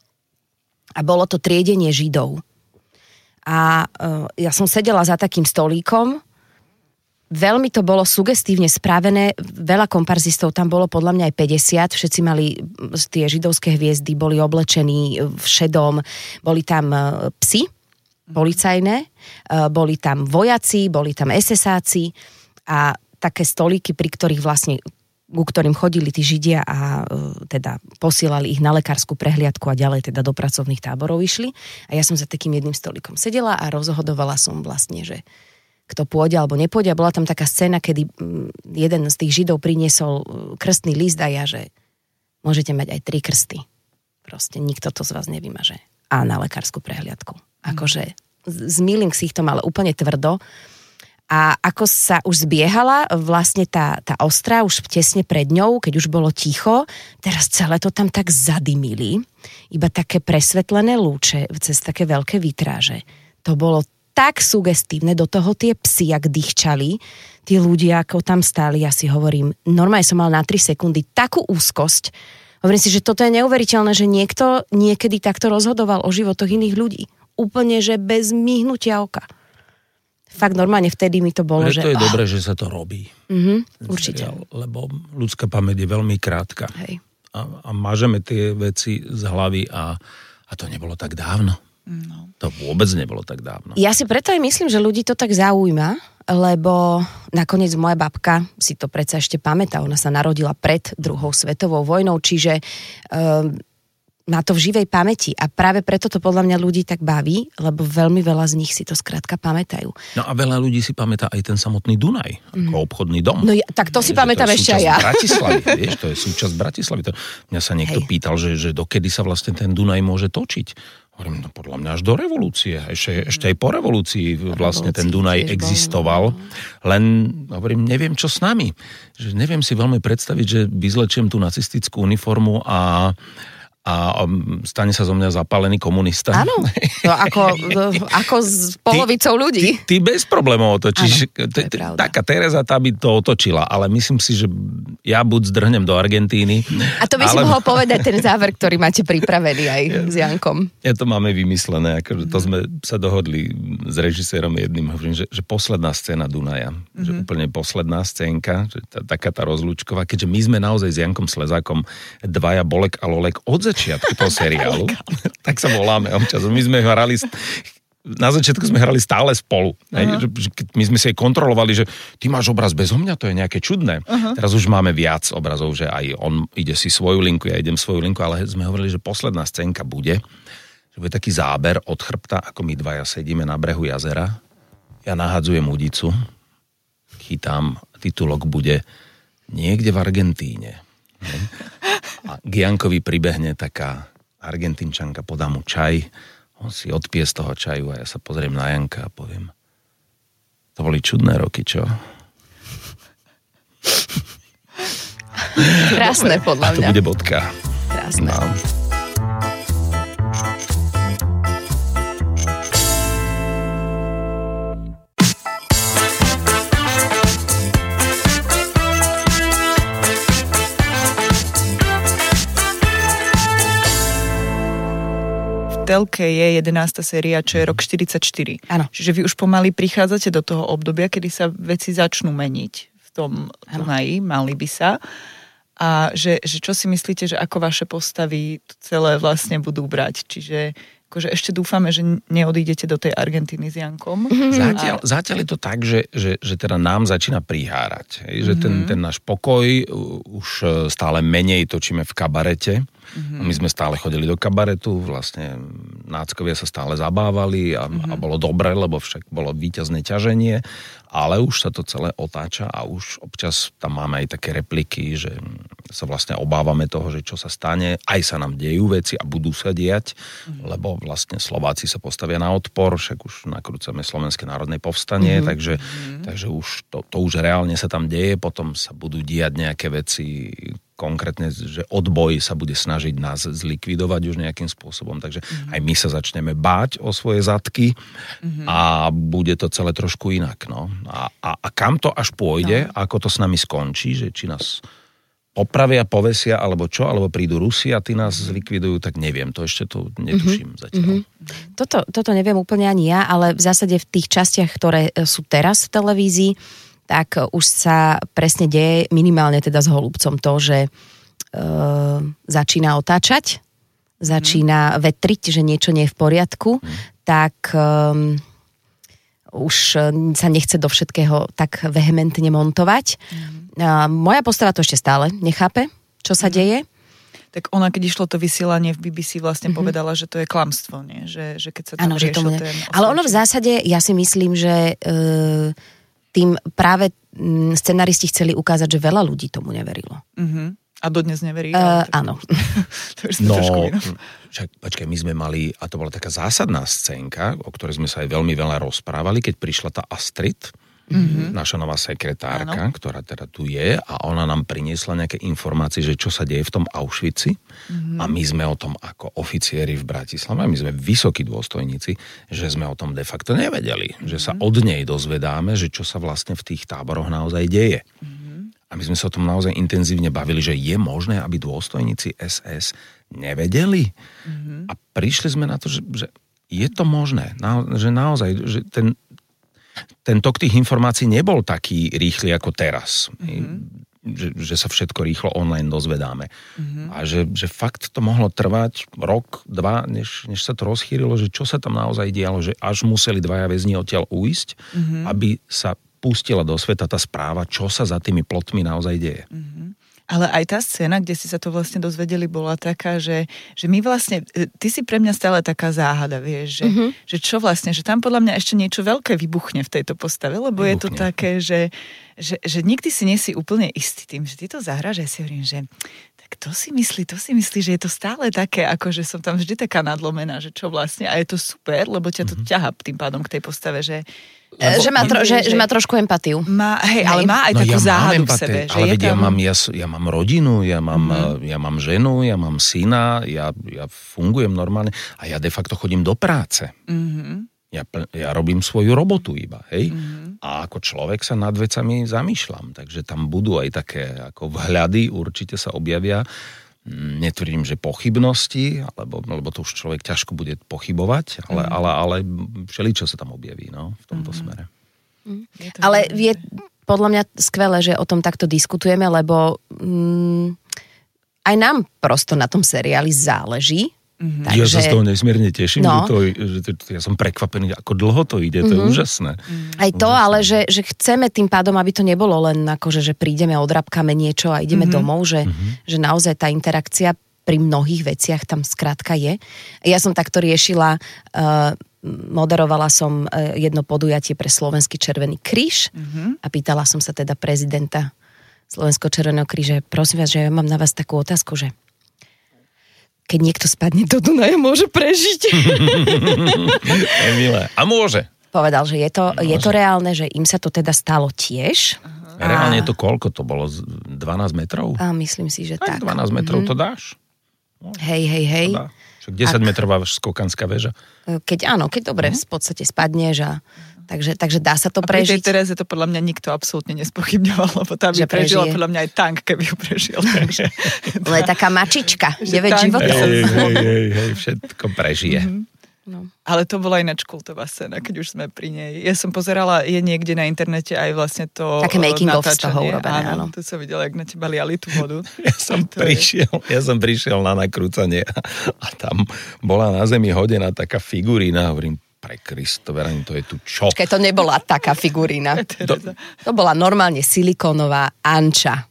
A bolo to triedenie Židov. A ja som sedela za takým stolíkom. Veľmi to bolo sugestívne spravené, veľa komparzistov tam bolo, podľa mňa aj 50, všetci mali tie židovské hviezdy, boli oblečení v šedom, boli tam psi policajné, boli tam vojaci, boli tam SS-áci a také stolíky, pri ktorých vlastne, ku ktorým chodili tí Židia a teda posielali ich na lekárskú prehliadku a ďalej teda do pracovných táborov išli. A ja som za takým jedným stolíkom sedela a rozhodovala som vlastne, že kto pôjde alebo nepôjde. A bola tam taká scéna, kedy jeden z tých Židov priniesol krstný list a ja, že môžete mať aj 3 krsty. Proste nikto to z vás nevymaže. A na lekárskú prehliadku. Akože zmielim ksichtom, ale úplne tvrdo. A ako sa už zbiehala vlastne tá ostra už tesne pred ňou, keď už bolo ticho, teraz celé to tam tak zadymili. Iba také presvetlené lúče cez také veľké vitráže. To bolo tak sugestívne, do toho tie psi, jak dýchčali, tí ľudia, ako tam stáli, ja si hovorím, normálne som mal na 3 sekundy takú úzkosť. Hovorím si, že toto je neuveriteľné, že niekto niekedy takto rozhodoval o životoch iných ľudí. Úplne, že bez myhnutia oka. Fakt normálne vtedy mi to bolo, že... To je dobré, že sa to robí. Určite. Lebo ľudská pamäť je veľmi krátka. Hej. A mážeme tie veci z hlavy a to nebolo tak dávno. No. To vôbec nebolo tak dávno. Ja si preto aj myslím, že ľudí to tak zaujíma, lebo nakoniec moja babka si to predsa ešte pamätá. Ona sa narodila pred 2. svetovou vojnou, čiže má to v živej pamäti a práve preto to podľa mňa ľudí tak baví, lebo veľmi veľa z nich si to skrátka pamätajú. No a veľa ľudí si pamätá aj ten samotný Dunaj, ako obchodný dom. No tak to si pamätám ešte aj ja. Bratislavy, vieš, to je súčasť Bratislavy. Mňa sa niekto pýtal, že dokedy sa vlastne ten Dunaj môže točiť. Hovorím, no podľa mňa až do revolúcie. Ešte aj po revolúcii vlastne ten Dunaj existoval. Len, hovorím, neviem, čo s nami. Že neviem si veľmi predstaviť, že vyzlečiem tú nacistickú uniformu a stane sa zo mňa zapálený komunista. Áno, to ako s polovicou ľudí. Ty bez problémov otočíš. Taká Tereza, tá by to otočila, ale myslím si, že ja buď zdrhnem do Argentíny. A to by si mohol povedať ten záver, ktorý máte pripravený aj s Jankom. Ja to máme vymyslené, akože to sme sa dohodli s režisérom jedným, hovorím, že posledná scéna Dunaja, že úplne posledná scénka, že taká tá rozlúčková, keďže my sme naozaj s Jankom Slezákom dvaja Bolek a Lolek od začiatku toho seriálu, tak sa voláme občas. My sme hrali, na začiatku sme hrali stále spolu. My sme si aj kontrolovali, že ty máš obraz bezo mňa, to je nejaké čudné. Teraz už máme viac obrazov, že aj on ide si svoju linku, ja idem svoju linku, ale sme hovorili, že posledná scénka bude, že bude taký záber od chrbta, ako my dvaja sedíme na brehu jazera. Ja nahadzujem udicu, chytám, titulok bude Niekde v Argentíne. A k Jankovi pribehne taká Argentínčanka, podá mu čaj, on si odpije z toho čaju a ja sa pozriem na Janka a poviem, to boli čudné roky, čo? Krásne, podľa mňa. A to bude bodka. Krásne. No. Telke je 11. séria, čo je rok 44. Áno. Čiže vy už pomaly prichádzate do toho obdobia, kedy sa veci začnú meniť v tom Dunaji, mali by sa. A že čo si myslíte, že ako vaše postavy to celé vlastne budú brať? Čiže akože ešte dúfame, že neodídete do tej Argentíny s Jankom. Zatiaľ je to tak, že teda nám začína prihárať. Že ten náš pokoj už stále menej točíme v kabarete. My sme stále chodili do kabaretu, vlastne náckovia sa stále zabávali a bolo dobre, lebo však bolo víťazné ťaženie, ale už sa to celé otáča a už občas tam máme aj také repliky, že sa vlastne obávame toho, že čo sa stane, aj sa nám dejú veci a budú sa diať, lebo vlastne Slováci sa postavia na odpor, však už nakrúcame Slovenské národné povstanie, takže už to už reálne sa tam deje, potom sa budú diať nejaké veci, konkrétne, že odboj sa bude snažiť nás zlikvidovať už nejakým spôsobom, takže aj my sa začneme báť o svoje zadky a bude to celé trošku inak. No. A kam to až pôjde, ako to s nami skončí, že či nás popravia, povesia, alebo čo, alebo prídu Rusi a tí nás zlikvidujú, tak neviem, to ešte to netuším zatiaľ. Toto neviem úplne ani ja, ale v zásade v tých častiach, ktoré sú teraz v televízii, tak už sa presne deje minimálne teda s Holubcom to, že začína otáčať, začína vetriť, že niečo nie je v poriadku, tak už sa nechce do všetkého tak vehementne montovať. Moja postava to ešte stále nechápe, čo sa deje. Tak ona, keď išlo to vysielanie v BBC, vlastne povedala, že to je klamstvo, nie? Že keď sa tam riešil ten... Ale ono v zásade, ja si myslím, že tým práve scenaristi chceli ukázať, že veľa ľudí tomu neverilo. A dodnes neverí? Áno. To už sme trošku iné. Počkaj, my sme mali, a to bola taká zásadná scénka, o ktorej sme sa aj veľmi veľa rozprávali, keď prišla tá Astrid, naša nová sekretárka, ktorá teda tu je a ona nám priniesla nejaké informácie, že čo sa deje v tom Auschwitzi a my sme o tom ako oficiéri v Bratislave, my sme vysokí dôstojníci, že sme o tom de facto nevedeli, že sa od nej dozvedáme, že čo sa vlastne v tých táboroch naozaj deje. A my sme sa o tom naozaj intenzívne bavili, že je možné, aby dôstojníci SS nevedeli. A prišli sme na to, že je to možné, že naozaj, že ten tok tých informácií nebol taký rýchly ako teraz. Že sa všetko rýchlo online dozvedáme. A že fakt to mohlo trvať rok, dva, než sa to rozchýrilo, že čo sa tam naozaj dialo, že až museli dvaja väzni odtiaľ uísť, aby sa pustila do sveta tá správa, čo sa za tými plotmi naozaj deje. Ale aj tá scéna, kde si sa to vlastne dozvedeli, bola taká, že my vlastne, ty si pre mňa stále taká záhada, vieš, že čo vlastne, že tam podľa mňa ešte niečo veľké vybuchne v tejto postave, lebo je to také, že nikdy si nie si úplne istý tým, že ty to zahráš, ja si hovorím, že tak to si myslí, že je to stále také, ako že som tam vždy taká nadlomená, že čo vlastne, a je to super, lebo ťa to ťahá tým pádom k tej postave, že má trošku empatiu. Ale má aj takú záhadu v sebe. Ale veď ja mám rodinu, ja mám ženu, ja mám syna, ja fungujem normálne a ja de facto chodím do práce. Ja robím svoju robotu iba, hej? A ako človek sa nad vecami zamýšľam, takže tam budú aj také ako vhľady, určite sa objavia. Netvrdím, že pochybnosti, lebo to už človek ťažko bude pochybovať, ale všeličo sa tam objaví, no, v tomto smere. Ale je podľa mňa skvelé, že o tom takto diskutujeme, lebo aj nám prosto na tom seriáli záleží. Takže, ja sa z toho nesmierne teším, že ja som prekvapený, ako dlho to ide, to je úžasné. Aj to, ale že chceme tým pádom, aby to nebolo len akože, že prídeme, odrabkáme niečo a ideme domov, že naozaj tá interakcia pri mnohých veciach tam skrátka je. Ja som takto riešila, moderovala som jedno podujatie pre Slovenský Červený kríž a pýtala som sa teda prezidenta Slovenského Červeného kríže, prosím vás, že ja mám na vás takú otázku, že keď niekto spadne do Dunaja, môže prežiť. Milé. A môže. Povedal, že je to reálne, že im sa to teda stalo tiež. Reálne je to koľko? To bolo 12 metrov? A myslím si, že tak. 12 metrov to dáš? Hej. Však 10 metrová skokanská väža. Keď dobre v podstate spadneš a takže dá sa to prežiť. A pri tej Tereze to podľa mňa nikto absolútne nespochybňoval, lebo tá by prežila podľa mňa aj tank, keby ju prežil. Takže... To je taká mačička, 9 životov. Hej, všetko prežije. No. Ale to bola ináč kultová scéna, keď už sme pri nej. Ja som pozerala, je niekde na internete aj vlastne to také making of z toho natáčanie. urobené, áno. To som videla, jak na teba liali tú vodu. Ja som prišiel na nakrúcanie a tam bola na zemi hodená taká figurína, hovorím, pre Kristo, Verani, to je tu čo? Keď to nebola taká figurína. To bola normálne silikónová anča.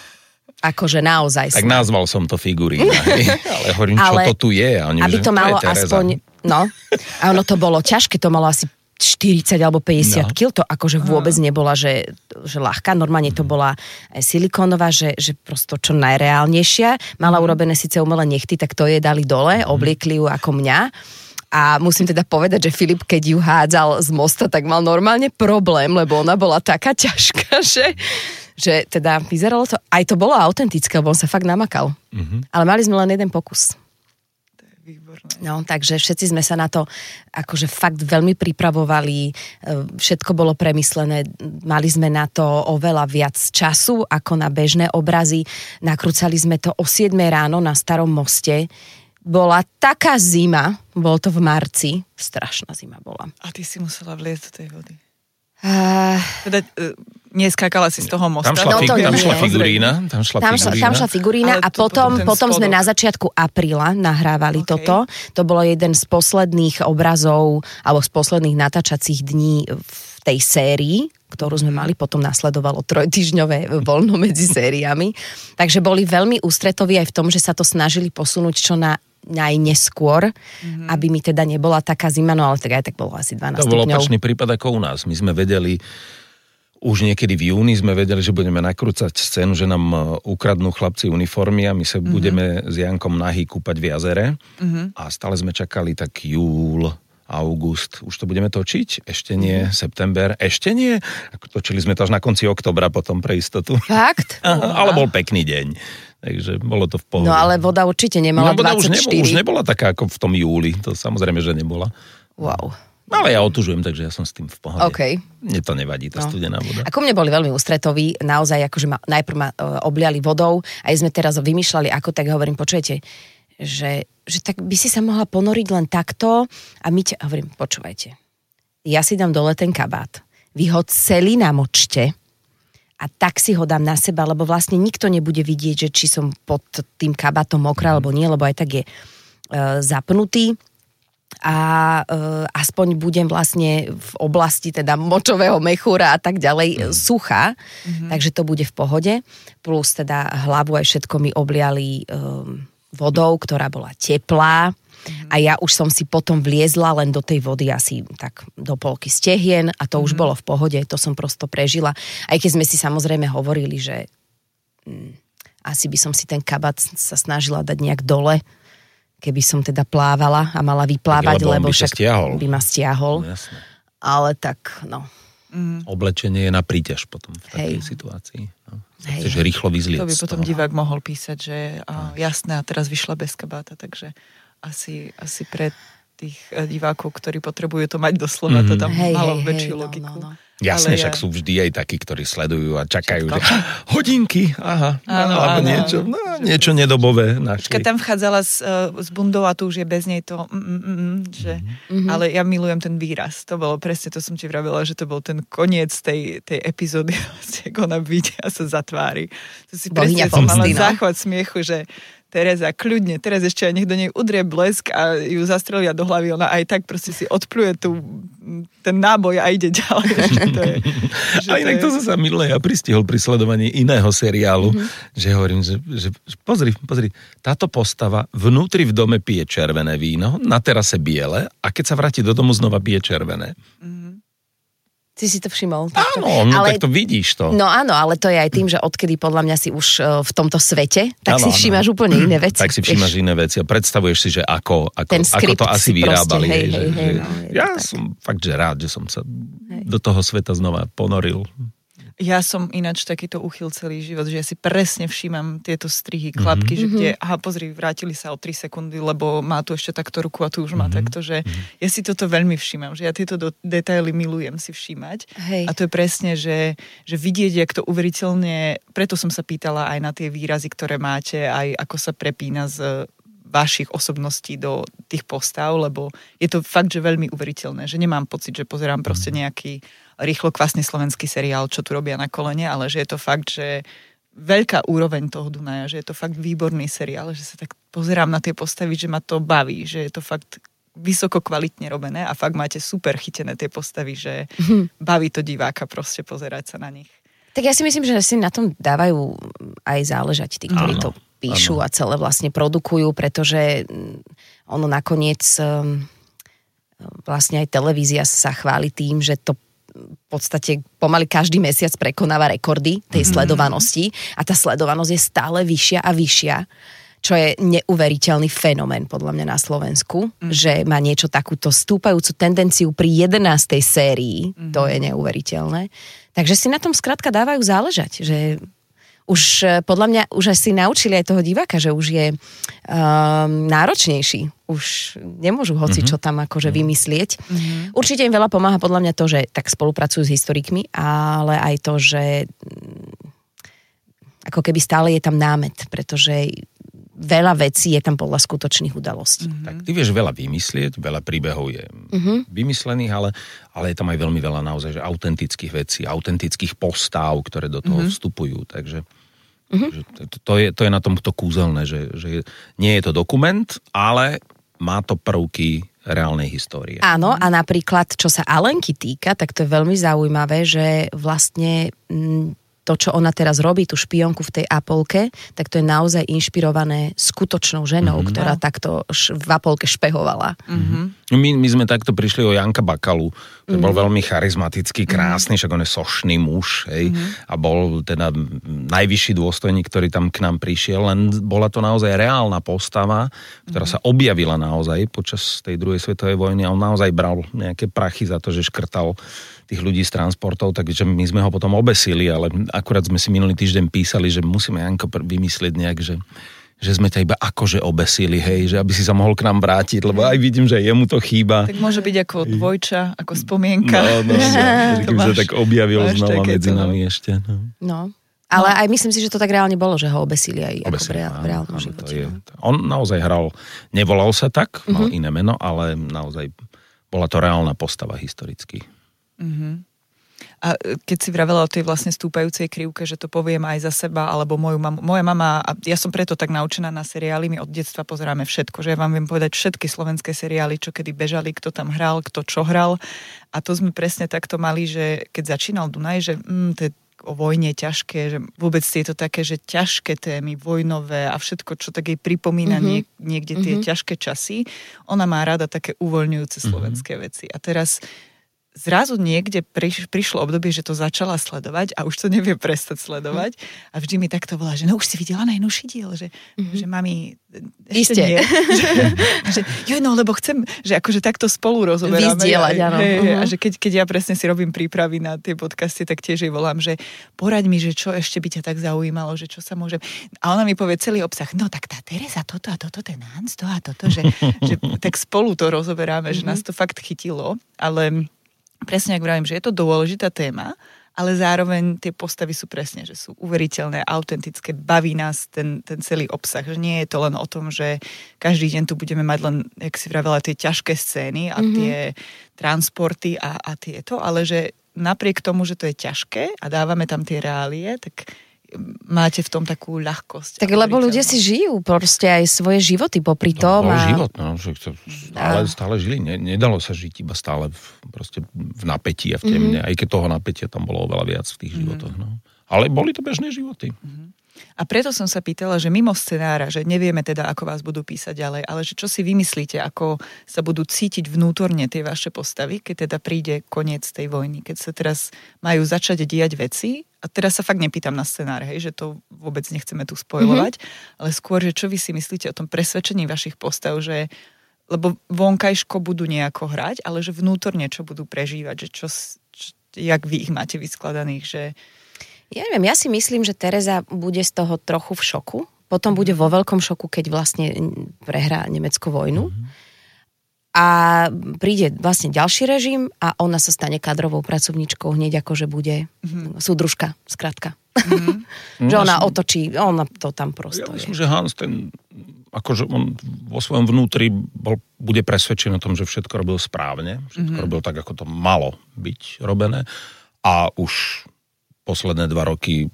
Akože naozaj. Tak nazval som to figurína, ale hovorím, čo to tu je? A oni, aby to malo aspoň, no, a ono to bolo ťažké, to malo asi 40 alebo 50 kg, to akože vôbec nebola, že ľahká, normálne to bola silikónová, že prosto čo najreálnejšia, mala urobené síce umelé nechty, tak to jej dali dole, obliekli ju ako mňa. A musím teda povedať, že Filip, keď ju hádzal z mosta, tak mal normálne problém, lebo ona bola taká ťažká, že teda vyzeralo to, aj to bolo autentické, lebo on sa fakt namakal. Ale mali sme len jeden pokus. To je výborné. No, takže všetci sme sa na to akože fakt veľmi pripravovali, všetko bolo premyslené, mali sme na to oveľa viac času ako na bežné obrazy. Nakrúcali sme to o 7 ráno na Starom moste. Bola taká zima, bolo to v marci, strašná zima bola. A ty si musela vliezť do tej vody. Teda neskákala si z toho mosta. Tam šla figurína. Tam šla figurína a potom sme na začiatku apríla nahrávali toto. To bolo jeden z posledných obrazov alebo z posledných natáčacích dní v tej sérii, ktorú sme mali, potom nasledovalo 3-týždňové voľno medzi sériami. Takže boli veľmi ústretoví aj v tom, že sa to snažili posunúť čo najneskôr, aby mi teda nebola taká zima, no ale tak aj tak bolo asi 12 stupňov. To bol opačný prípad ako u nás. My sme vedeli, už niekedy v júni sme vedeli, že budeme nakrúcať scénu, že nám ukradnú chlapci uniformy a my sa budeme s Jankom nahý kúpať v jazere. A stále sme čakali tak júl, august. Už to budeme točiť? Ešte nie. September? Ešte nie? Točili sme to až na konci októbra potom pre istotu. Fakt? Ale bol pekný deň. Takže bolo to v pohode. No ale voda určite nemala 24. Už nebola taká ako v tom júli. To samozrejme, že nebola. Wow. Ale ja otužujem, takže ja som s tým v pohode. Okay. Mne to nevadí, tá studená voda. Ako mne boli veľmi ústretoví, naozaj akože najprv ma obliali vodou a sme teraz vymýšľali, ako tak hovorím, počujete, že tak by si sa mohla ponoriť len takto a my hovorím, počúvajte, ja si dám dole ten kabát, vy ho celý namočte a tak si ho dám na seba, lebo vlastne nikto nebude vidieť, že či som pod tým kabátom mokrá, alebo nie, lebo aj tak je zapnutý a aspoň budem vlastne v oblasti teda močového mechúra a tak ďalej suchá, takže to bude v pohode, plus teda hlavu aj všetko mi obliali vodou, ktorá bola teplá a ja už som si potom vliezla len do tej vody asi tak do polky stehien a to už bolo v pohode, to som prosto prežila. Aj keď sme si samozrejme hovorili, že asi by som si ten kabát sa snažila dať nejak dole, keby som teda plávala a mala vyplávať, lebo však by ma stiahol. No, jasne. Ale tak, no. Oblečenie je na príťaž potom v takej situácii. No. Chceš rýchlo vyzliecť. To by potom divák mohol písať, že jasné, a teraz vyšla bez kabáta, takže asi pre tých divákov, ktorí potrebujú to mať doslova, to tam malo väčšiu logiku. No. Jasne, však sú vždy aj takí, ktorí sledujú a čakajú, že hodinky, alebo niečo nedobové našli. Keď tam vchádzala z bundou a tu už je bez nej to ale ja milujem ten výraz. To bolo presne, to som ti vravila, že to bol ten koniec tej epizódy, ako ona vyjde a sa zatvári. To si presne som mala záchvat smiechu, že Tereza, kľudne, teraz ešte aj nech do nej udrie blesk a ju zastrelia do hlavy, ona aj tak proste si odpluje ten náboj a ide ďalej. A inak to sa minule ja pristihol pri sledovaní iného seriálu, že hovorím, že pozri, táto postava vnútri v dome pije červené víno, na terase biele a keď sa vráti do domu znova pije červené. Si to všimol? Áno, tak to vidíš to. No áno, ale to je aj tým, že odkedy podľa mňa si už v tomto svete, tak si všímaš úplne iné veci. Tak si všímaš iné veci a predstavuješ si, že ako to asi vyrábali. Ja som fakt, že rád, že som sa do toho sveta znova ponoril. Ja som ináč takýto uchyl celý život, že ja si presne všímam tieto strihy, klapky, že kde, pozri, vrátili sa o 3 sekundy, lebo má tu ešte takto ruku a tu už má takto, že ja si toto veľmi všímam, že ja tieto detaily milujem si všímať. Hej. A to je presne, že vidieť, jak to uveriteľne, preto som sa pýtala aj na tie výrazy, ktoré máte, aj ako sa prepína z vašich osobností do tých postav, lebo je to fakt, že veľmi uveriteľné, že nemám pocit, že pozerám proste nejaký rýchlo kvasný slovenský seriál, čo tu robia na kolene, ale že je to fakt, že veľká úroveň toho Dunaja, že je to fakt výborný seriál, že sa tak pozerám na tie postavy, že ma to baví, že je to fakt vysoko kvalitne robené a fakt máte super chytené tie postavy, že baví to diváka proste pozerať sa na nich. Tak ja si myslím, že si na tom dávajú aj záležať tí, ktorí to píšu a celé vlastne produkujú, pretože ono nakoniec vlastne aj televízia sa chváli tým, že to v podstate pomaly každý mesiac prekonáva rekordy tej sledovanosti a tá sledovanosť je stále vyššia a vyššia, čo je neuveriteľný fenomén podľa mňa na Slovensku, že má niečo takúto stúpajúcu tendenciu pri 11. sérii, to je neuveriteľné. Takže si na tom skrátka dávajú záležať, že už podľa mňa už asi naučili aj toho diváka, že už je náročnejší. Už nemôžu hoci čo tam akože vymyslieť. Určite im veľa pomáha podľa mňa to, že tak spolupracujú s historikmi, ale aj to, že ako keby stále je tam námet, pretože veľa vecí je tam podľa skutočných udalostí. Tak ty vieš veľa vymyslieť, veľa príbehov je vymyslených, ale je tam aj veľmi veľa naozaj že autentických vecí, autentických postáv, ktoré do toho vstupujú. Takže že to je na tom to kúzelné, že nie je to dokument, ale má to prvky reálnej histórie. Áno, a napríklad, čo sa Alenky týka, tak to je veľmi zaujímavé, že vlastne to, čo ona teraz robí, tú špionku v tej Apolke, tak to je naozaj inšpirované skutočnou ženou, ktorá takto v Apolke špehovala. My sme takto prišli o Janka Bakalu, ktorý bol veľmi charizmatický, krásny, však on je sošný muž, hej, a bol teda najvyšší dôstojník, ktorý tam k nám prišiel, len bola to naozaj reálna postava, ktorá sa objavila naozaj počas tej druhej svetovej vojny a on naozaj bral nejaké prachy za to, že škrtal tých ľudí z transportov, takže my sme ho potom obesili, ale akurát sme si minulý týždeň písali, že musíme, Janko, vymyslieť nejak, že sme ťa iba akože obesili, hej, že aby si sa mohol k nám vrátiť, lebo aj vidím, že jemu to chýba. Tak môže byť ako dvojča, ako spomienka. No, sa tak objavil znova medzi nami ešte. No. Ale aj myslím si, že to tak reálne bolo, že ho obesili aj ako v reálnom živote. On naozaj hral, nevolal sa tak, mal iné meno, ale naozaj bola to reálna postava historicky. A keď si vravela o tej vlastne stúpajúcej krivke, že to poviem aj za seba, alebo moja mama, a ja som preto tak naučená na seriály, my od detstva pozeráme všetko, že ja vám viem povedať všetky slovenské seriály, čo kedy bežali, kto tam hral, kto čo hral, a to sme presne takto mali, že keď začínal Dunaj, že to je o vojne ťažké, že vôbec je to také, že ťažké témy, vojnové a všetko, čo tak jej pripomína niekde tie ťažké časy, ona má rada také uvoľňujúce slovenské veci. A teraz zrazu niekde prišlo obdobie, že to začala sledovať a už to nevie prestať sledovať a vždy mi takto volá, že no už si videla najnovší diel, že mami, ešte nie. No lebo chcem, že akože takto spolu rozoberáme. Vyzdieľať, áno. A že keď ja presne si robím prípravy na tie podcasty, tak tiež jej volám, že poraď mi, že čo ešte by ťa tak zaujímalo, že čo sa môže. A ona mi povie celý obsah, no tak tá Tereza toto a toto, ten Hans to a toto, že tak spolu to rozoberáme, že nás to fakt chytilo, ale presne, ak vravím, že je to dôležitá téma, ale zároveň tie postavy sú presne, že sú uveriteľné, autentické, baví nás ten celý obsah, že nie je to len o tom, že každý deň tu budeme mať len, jak si vravela, tie ťažké scény a tie transporty a tieto, ale že napriek tomu, že to je ťažké a dávame tam tie reálie, tak máte v tom takú ľahkosť. Tak lebo ľudia si žijú proste aj svoje životy popri tom. Bol život, no, že stále žili. Nedalo sa žiť iba stále v napätí a v temne. Aj keď toho napätia tam bolo oveľa viac v tých životoch. No. Ale boli to bežné životy. A preto som sa pýtala, že mimo scenára, že nevieme teda, ako vás budú písať ďalej, ale že čo si vymyslíte, ako sa budú cítiť vnútorne tie vaše postavy, keď teda príde koniec tej vojny, keď sa teraz majú začať diať veci. A teraz sa fakt nepýtam na scenár, hej, že to vôbec nechceme tu spoilovať, ale skôr, že čo vy si myslíte o tom presvedčení vašich postav, že lebo vonkajško budú nejako hrať, ale že vnútorne čo budú prežívať, že jak vy ich máte vyskladaných, že... Ja neviem, ja si myslím, že Tereza bude z toho trochu v šoku. Potom bude vo veľkom šoku, keď vlastne prehrá Nemeckú vojnu. A príde vlastne ďalší režim a ona sa stane kadrovou pracovníčkou hneď ako, že bude súdružka, skrátka. Že ona otočí, ona to tam prosto je. Myslím, že Hans akože on vo svojom vnútri bude presvedčený o tom, že všetko robil správne. Všetko robil tak, ako to malo byť robené. A už posledné 2 roky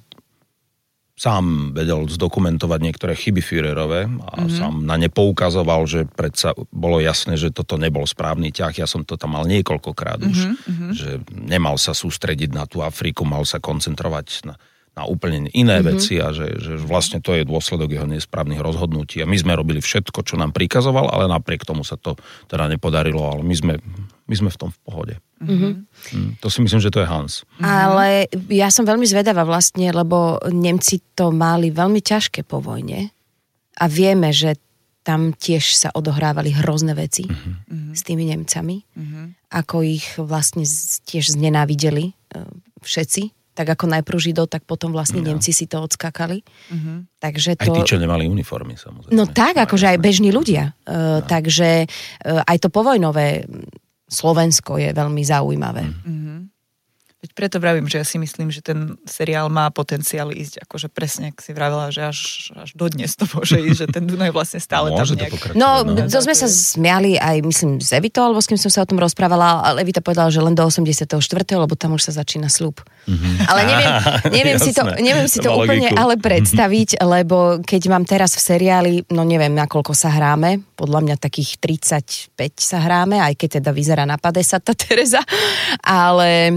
sám vedel zdokumentovať niektoré chyby Führerove a sám na ne poukazoval, že predsa bolo jasné, že toto nebol správny ťah. Ja som to tam mal niekoľkokrát už, že nemal sa sústrediť na tú Afriku, mal sa koncentrovať na úplne iné veci a že vlastne to je dôsledok jeho nesprávnych rozhodnutí. A my sme robili všetko, čo nám prikazoval, ale napriek tomu sa to teda nepodarilo, ale my sme v tom v pohode. To si myslím, že to je Hans. Ale ja som veľmi zvedavá vlastne, lebo Nemci to mali veľmi ťažké po vojne a vieme, že tam tiež sa odohrávali hrozné veci s tými Nemcami, ako ich vlastne tiež znenávideli všetci. Tak ako najprv Židov, tak potom vlastne Nemci si to odskákali. Takže to... Aj tí, čo nemali uniformy, samozrejme. No tak, akože aj bežní ľudia. Takže aj to povojnové Slovensko je veľmi zaujímavé. Veď preto vravím, že ja si myslím, že ten seriál má potenciál ísť, akože presne, ak si vravila, že až dodnes to môže ísť, že ten Dunaj vlastne stále tam nejak... No, to sme sa smiali aj, myslím, s Evitou, alebo s kým som sa o tom rozprávala, ale Evita povedala, že len do 84., lebo tam už sa začína sľub. Ale neviem si to úplne ale predstaviť, lebo keď mám teraz v seriáli, no neviem, nakoľko sa hráme, podľa mňa takých 35 sa hráme, aj keď teda vyzerá na 50 tá Tereza, ale...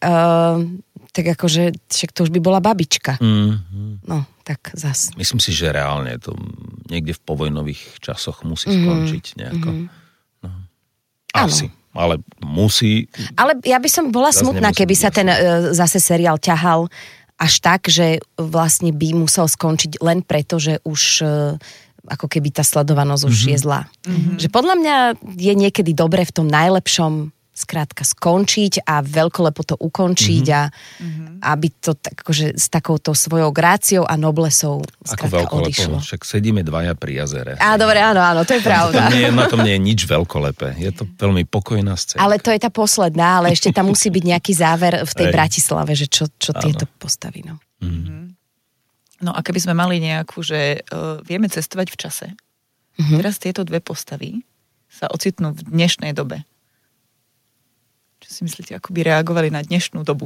tak akože, však to už by bola babička. No, tak zas. Myslím si, že reálne to niekde v povojnových časoch musí skončiť nejako. No. Asi, ale musí. Ale ja by som bola smutná, keby sa ten zase seriál ťahal až tak, že vlastne by musel skončiť len preto, že už ako keby tá sledovanosť už je zlá. Že podľa mňa je niekedy dobre v tom najlepšom skrátka skončiť a veľkolepo to ukončiť a aby to akože s takouto svojou gráciou a noblesou skrátka odišlo. Však sedíme dvaja pri jazere. Dobre, áno, to je pravda. Na tom nie je nič veľkolepé. Je to veľmi pokojná scéna. Ale to je tá posledná, ale ešte tam musí byť nejaký záver v tej Bratislave, že čo tieto postaví. No. No a keby sme mali nejakú, že vieme cestovať v čase. Teraz tieto 2 postavy sa ocitnú v dnešnej dobe. Čo si myslíte, ako by reagovali na dnešnú dobu?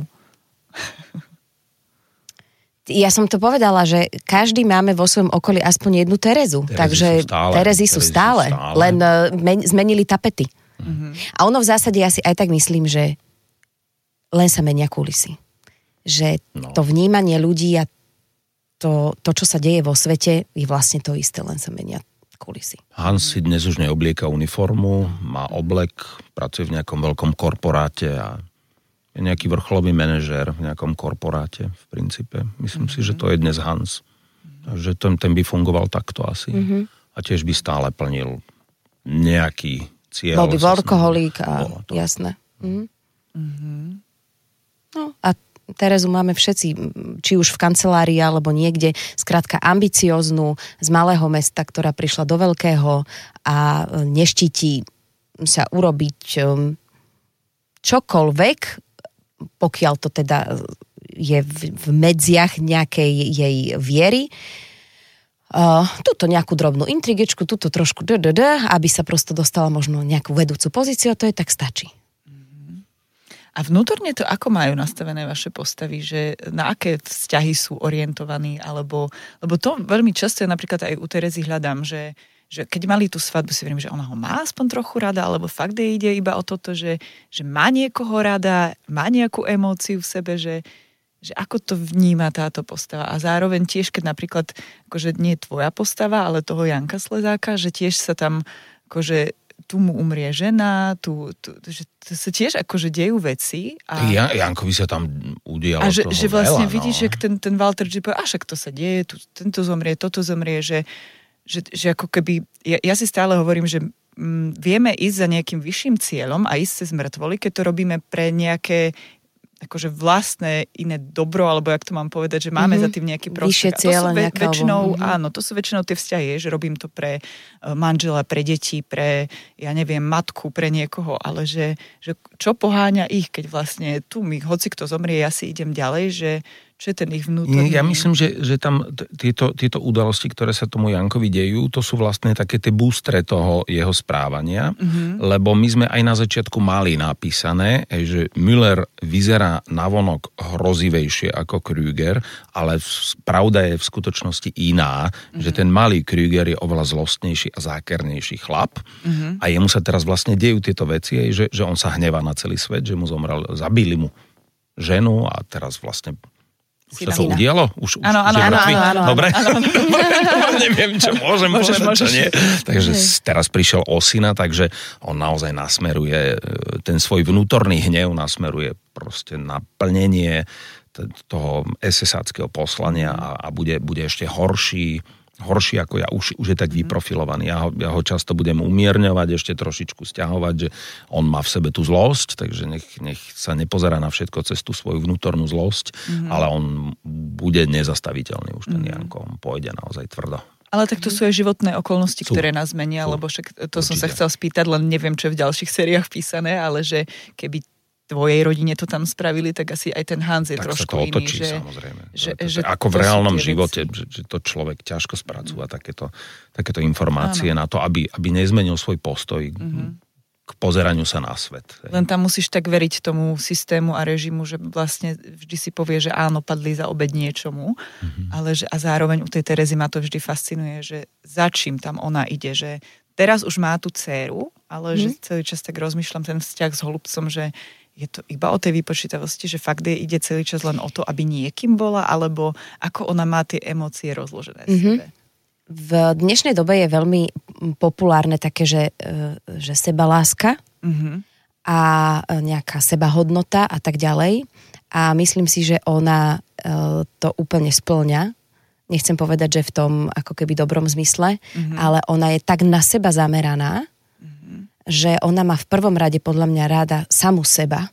Ja som to povedala, že každý máme vo svojom okolí aspoň jednu Terezu. Takže Terezy sú stále. Len zmenili tapety. A ono v zásade ja si aj tak myslím, že len sa menia kulisy. Že to vnímanie ľudí a to, čo sa deje vo svete, je vlastne to isté, len sa menia kulisy. Hans si dnes už neoblieka uniformu, má oblek, pracuje v nejakom veľkom korporáte a je nejaký vrcholový manažér v nejakom korporáte v princípe. Myslím si, že to je dnes Hans. Takže ten by fungoval takto asi. A tiež by stále plnil nejaký cieľ. Bol by workoholík a jasné. No a Terezu máme všetci, či už v kancelárii alebo niekde, skrátka ambicióznu z malého mesta, ktorá prišla do veľkého a neštíti sa urobiť čokoľvek, pokiaľ to teda je v medziach nejakej jej viery. Tuto nejakú drobnú intrigečku, tuto trošku aby sa prosto dostala možno nejakú vedúcu pozíciu, a to je tak stačí. A vnútorne to ako majú nastavené vaše postavy, že na aké vzťahy sú orientovaní, lebo to veľmi často ja napríklad aj u Terezy hľadám, že keď mali tú svadbu, si verím, že ona ho má aspoň trochu rada, alebo fakt ide iba o toto, že má niekoho rada, má nejakú emóciu v sebe, že ako to vníma táto postava. A zároveň tiež, keď napríklad akože nie je tvoja postava, ale toho Janka Slezáka, že tiež sa tam akože tu mu umrie žena, že to sa tiež akože dejú veci. A Jankovi sa tam udialo a že vlastne veľa, vidíš, že ten Walter že povie, však to sa deje, tento zomrie, toto zomrie, že ako keby, ja si stále hovorím, že vieme ísť za nejakým vyšším cieľom a ísť cez mŕtvoly, keď to robíme pre nejaké akože vlastné iné dobro, alebo jak to mám povedať, že máme za tým nejaký prospech. Vyššie cieľe väčšinou, áno, to sú väčšinou tie vzťahy, že robím to pre manžela, pre deti, pre, ja neviem, matku, pre niekoho, ale že čo poháňa ich, keď vlastne tu mi, hoci kto zomrie, ja si idem ďalej, že čo je ten ich vnútorný... Ja myslím, že tam tieto udalosti, ktoré sa tomu Jankovi dejú, to sú vlastne také tie bústre toho jeho správania, lebo my sme aj na začiatku mali napísané, že Müller vyzerá navonok hrozivejšie ako Krüger, ale pravda je v skutočnosti iná, že ten malý Krüger je oveľa zlostnejší a zákernejší chlap a jemu sa teraz vlastne dejú tieto veci, že on sa hnevá na celý svet, že mu zomrel, zabili mu ženu a teraz vlastne už sa to udialo? Áno. Dobre? Neviem, čo môžem povedať, čo nie. Takže teraz prišiel o syna, takže on naozaj nasmeruje, ten svoj vnútorný hnev nasmeruje proste na plnenie toho SS-áckého poslania a bude ešte horší ako ja, už je tak vyprofilovaný. Ja ho často budem umierňovať, ešte trošičku sťahovať, že on má v sebe tú zlosť, takže nech sa nepozerá na všetko cez tú svoju vnútornú zlosť, ale on bude nezastaviteľný už ten Janko, on pôjde naozaj tvrdo. Ale tak to sú aj životné okolnosti, ktoré nás menia, lebo však to som sa chcel spýtať, len neviem, čo je v ďalších sériách písané, ale že keby tvojej rodine to tam spravili, tak asi aj ten Hans je tak trošku iný. Tak sa to otočí, že, samozrejme. Že ako v reálnom živote, že to človek ťažko spracúva takéto informácie na to, aby nezmenil svoj postoj k pozeraniu sa na svet. Len tam musíš tak veriť tomu systému a režimu, že vlastne vždy si povie, že áno, padli za obed niečomu, ale a zároveň u tej Terezy ma to vždy fascinuje, že za čím tam ona ide, že teraz už má tú dcéru, ale že celý čas tak rozmýšľam ten vzťah s holubcom, že je to iba o tej vypočítavosti, že fakt ide celý čas len o to, aby niekým bola, alebo ako ona má tie emócie rozložené v sebe. V dnešnej dobe je veľmi populárne také, že sebaláska a nejaká sebahodnota a tak ďalej. A myslím si, že ona to úplne spĺňa. Nechcem povedať, že v tom ako keby dobrom zmysle, ale ona je tak na seba zameraná, že ona má v prvom rade podľa mňa ráda samu seba.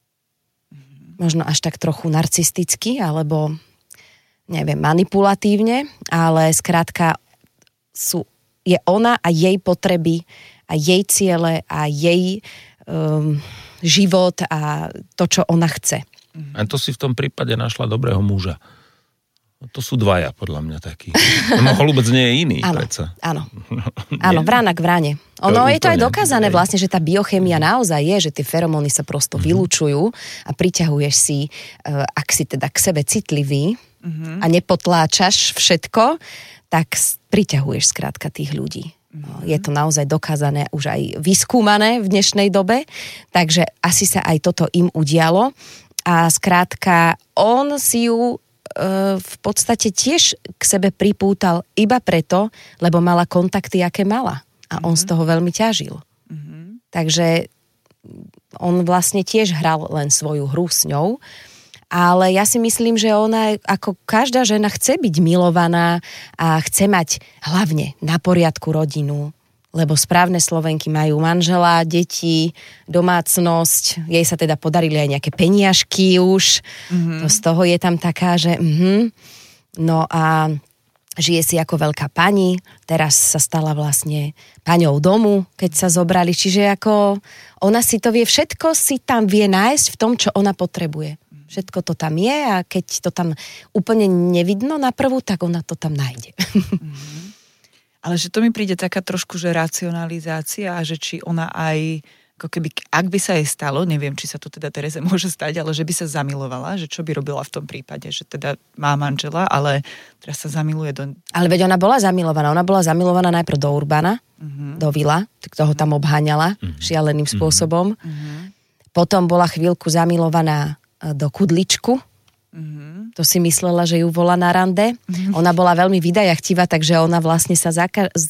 Možno až tak trochu narcisticky, alebo neviem, manipulatívne, ale skrátka je ona a jej potreby a jej ciele a jej život a to, čo ona chce. A to si v tom prípade našla dobrého muža. To sú dvaja, podľa mňa, takí. Holubec nie je iný, predsa. Áno, vrana k vrane. Ono je to aj dokázané vlastne, že tá biochémia naozaj je, že tie feromóny sa prosto vylučujú a priťahuješ si, ak si teda k sebe citlivý a nepotláčaš všetko, tak priťahuješ skrátka tých ľudí. Je to naozaj dokázané, už aj vyskúmané v dnešnej dobe, takže asi sa aj toto im udialo a skrátka on si ju v podstate tiež k sebe pripútal iba preto, lebo mala kontakty, aké mala. A on z toho veľmi ťažil. Takže on vlastne tiež hral len svoju hru s ňou. Ale ja si myslím, že ona, ako každá žena, chce byť milovaná a chce mať hlavne na poriadku rodinu. Lebo správne Slovenky majú manžela, deti, domácnosť, jej sa teda podarili aj nejaké peniažky už, to z toho je tam taká, že no a žije si ako veľká pani, teraz sa stala vlastne paňou domu, keď sa zobrali, čiže ako ona si to vie, všetko si tam vie nájsť v tom, čo ona potrebuje. Všetko to tam je a keď to tam úplne nevidno na prvú, tak ona to tam nájde. Ale že to mi príde taká trošku, že racionalizácia a že či ona aj ako keby, ak by sa jej stalo, neviem, či sa to teda Tereze môže stať, ale že by sa zamilovala, že čo by robila v tom prípade, že teda má manžela, ale teraz sa zamiluje do... Ale veď ona bola zamilovaná. Ona bola zamilovaná najprv do Urbana, do Vila, toho tam obháňala šialeným spôsobom. Potom bola chvíľku zamilovaná do Kudličku. To si myslela, že ju volá na rande. Ona bola veľmi vydajachtivá, takže ona vlastne sa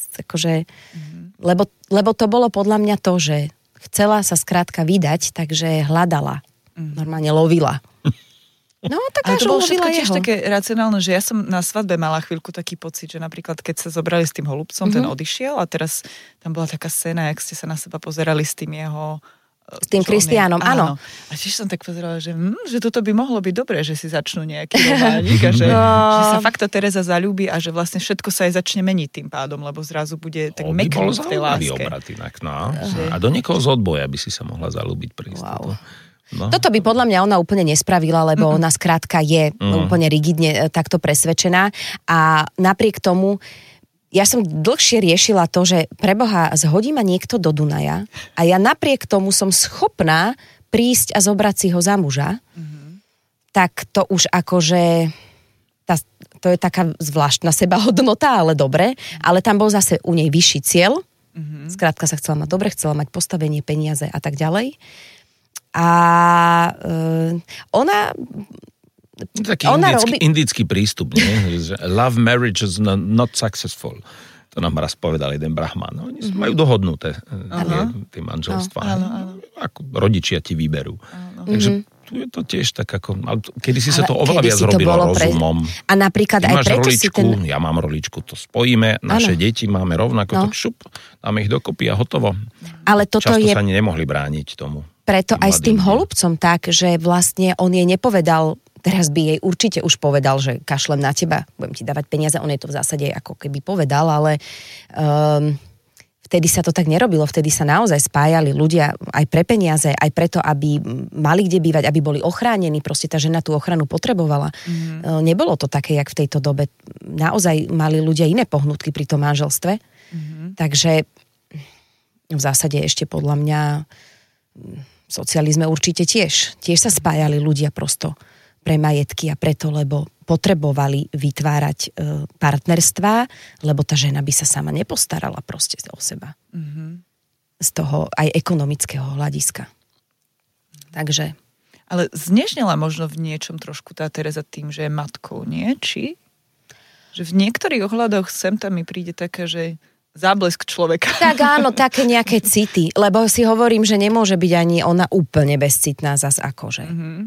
lebo to bolo podľa mňa to, že chcela sa skrátka vydať, takže hľadala. Normálne lovila. No, taká, ale to bolo všetko jeho. Tiež také racionálne, že ja som na svadbe mala chvíľku taký pocit, že napríklad keď sa zobrali s tým holubcom, ten odišiel a teraz tam bola taká scéna, jak ste sa na seba pozerali s tým jeho... S tým Kristiánom, áno. A tiež som tak pozerala, že toto by mohlo byť dobré, že si začnú nejaký románik a že sa fakt tá Tereza zaľúbi a že vlastne všetko sa aj začne meniť tým pádom, lebo zrazu bude tak meknúť v tej láske. Obrat inak, no. A do niekoho z odboja by si sa mohla zaľúbiť pri istotu. No. Toto by podľa mňa ona úplne nespravila, lebo ona skrátka je úplne rigidne takto presvedčená a napriek tomu ja som dlhšie riešila to, že preboha, zhodí ma niekto do Dunaja a ja napriek tomu som schopná prísť a zobrať si ho za muža, tak to už akože to je taká zvláštna sebahodnota, ale dobre, ale tam bol zase u nej vyšší cieľ, skrátka sa chcela mať dobre, chcela mať postavenie, peniaze a tak ďalej. A ona... Taký indický prístup, nie? Love marriage is not successful. To nám raz povedal jeden brahman. No, oni majú dohodnuté tie manželstvá. Ako rodičia ti vyberú. Takže tu je to tiež tak ako... Kedy si sa to oveľa viac robilo rozumom. A napríklad aj preto roličku, ja mám roličku, to spojíme, naše deti máme rovnako, tak šup, dáme ich dokopy a hotovo. Ale toto často sa ani nemohli brániť tomu. Preto aj s tým holubcom tak, že vlastne on jej nepovedal, teraz by jej určite už povedal, že kašlem na teba, budem ti dávať peniaze, on jej to v zásade ako keby povedal, ale vtedy sa to tak nerobilo, vtedy sa naozaj spájali ľudia aj pre peniaze, aj preto, aby mali kde bývať, aby boli ochránení, proste tá žena tú ochranu potrebovala. Nebolo to také, jak v tejto dobe. Naozaj mali ľudia iné pohnutky pri tom manželstve, takže v zásade ešte podľa mňa v socializme určite tiež sa spájali ľudia prosto pre majetky a preto, lebo potrebovali vytvárať partnerstvá, lebo tá žena by sa sama nepostarala proste o seba. Z toho aj ekonomického hľadiska. Takže... Ale znežnila možno v niečom trošku tá Tereza tým, že je matkou, nie? Či? Že v niektorých ohľadoch sem tam mi príde taká, že záblesk človeka. Tak áno, také nejaké city, lebo si hovorím, že nemôže byť ani ona úplne bezcitná zas akože.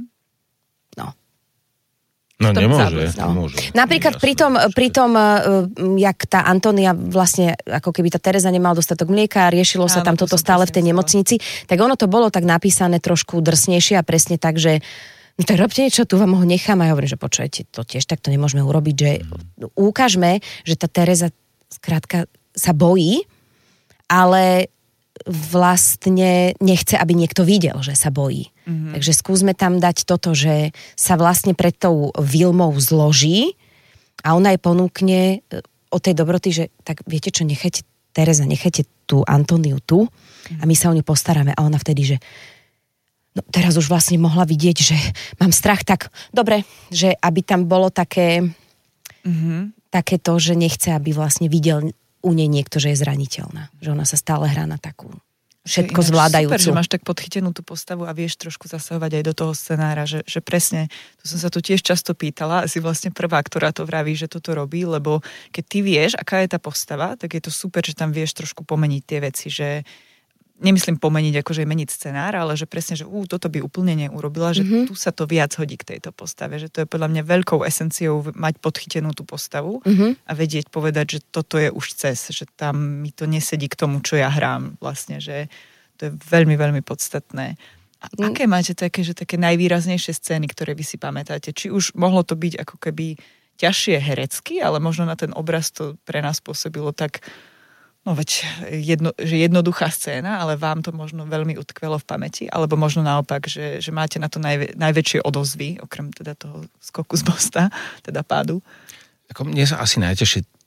No nemôže. Napríklad pri tom, jak tá Antónia vlastne, ako keby tá Tereza nemala dostatok mlieka a riešilo sa tam toto stále v tej nemocnici, tak ono to bolo tak napísané trošku drsnejšie a presne tak, že no tak robte niečo, tu vám ho nechám a ja hovorím, že počujete, to tiež takto nemôžeme urobiť, že ukážme, že tá Tereza skrátka sa bojí, ale vlastne nechce, aby niekto videl, že sa bojí. Takže skúsme tam dať toto, že sa vlastne pred tou Vilmou zloží a ona jej ponúkne od tej dobroty, že tak viete čo, Tereza, nechajte tú Antóniu tu a my sa o ňu postaráme. A ona vtedy, že no teraz už vlastne mohla vidieť, že mám strach, tak dobre, že aby tam bolo také to, že nechce, aby vlastne videl u nej niekto, že je zraniteľná. Že ona sa stále hrá na takú všetko zvládajúcu. Super, že máš tak podchytenú tú postavu a vieš trošku zasahovať aj do toho scenára, že presne, to som sa tu tiež často pýtala, asi vlastne prvá, ktorá to vraví, že toto robí, lebo keď ty vieš, aká je tá postava, tak je to super, že tam vieš trošku pomeniť tie veci, že nemyslím pomeniť, akože meniť scenár, ale že presne, že toto by úplne neurobila, že tu sa to viac hodí k tejto postave, že to je podľa mňa veľkou esenciou mať podchytenú tú postavu a vedieť povedať, že toto je už cez, že tam mi to nesedí k tomu, čo ja hrám vlastne, že to je veľmi, veľmi podstatné. A aké máte také najvýraznejšie scény, ktoré vy si pamätáte? Či už mohlo to byť ako keby ťažšie herecky, ale možno na ten obraz to pre nás pôsobilo tak. No veď, že jednoduchá scéna, ale vám to možno veľmi utkvelo v pamäti, alebo možno naopak, že máte na to najväčšie odozvy, okrem teda toho skoku z mosta, teda pádu. Ako mne sa asi najťažšie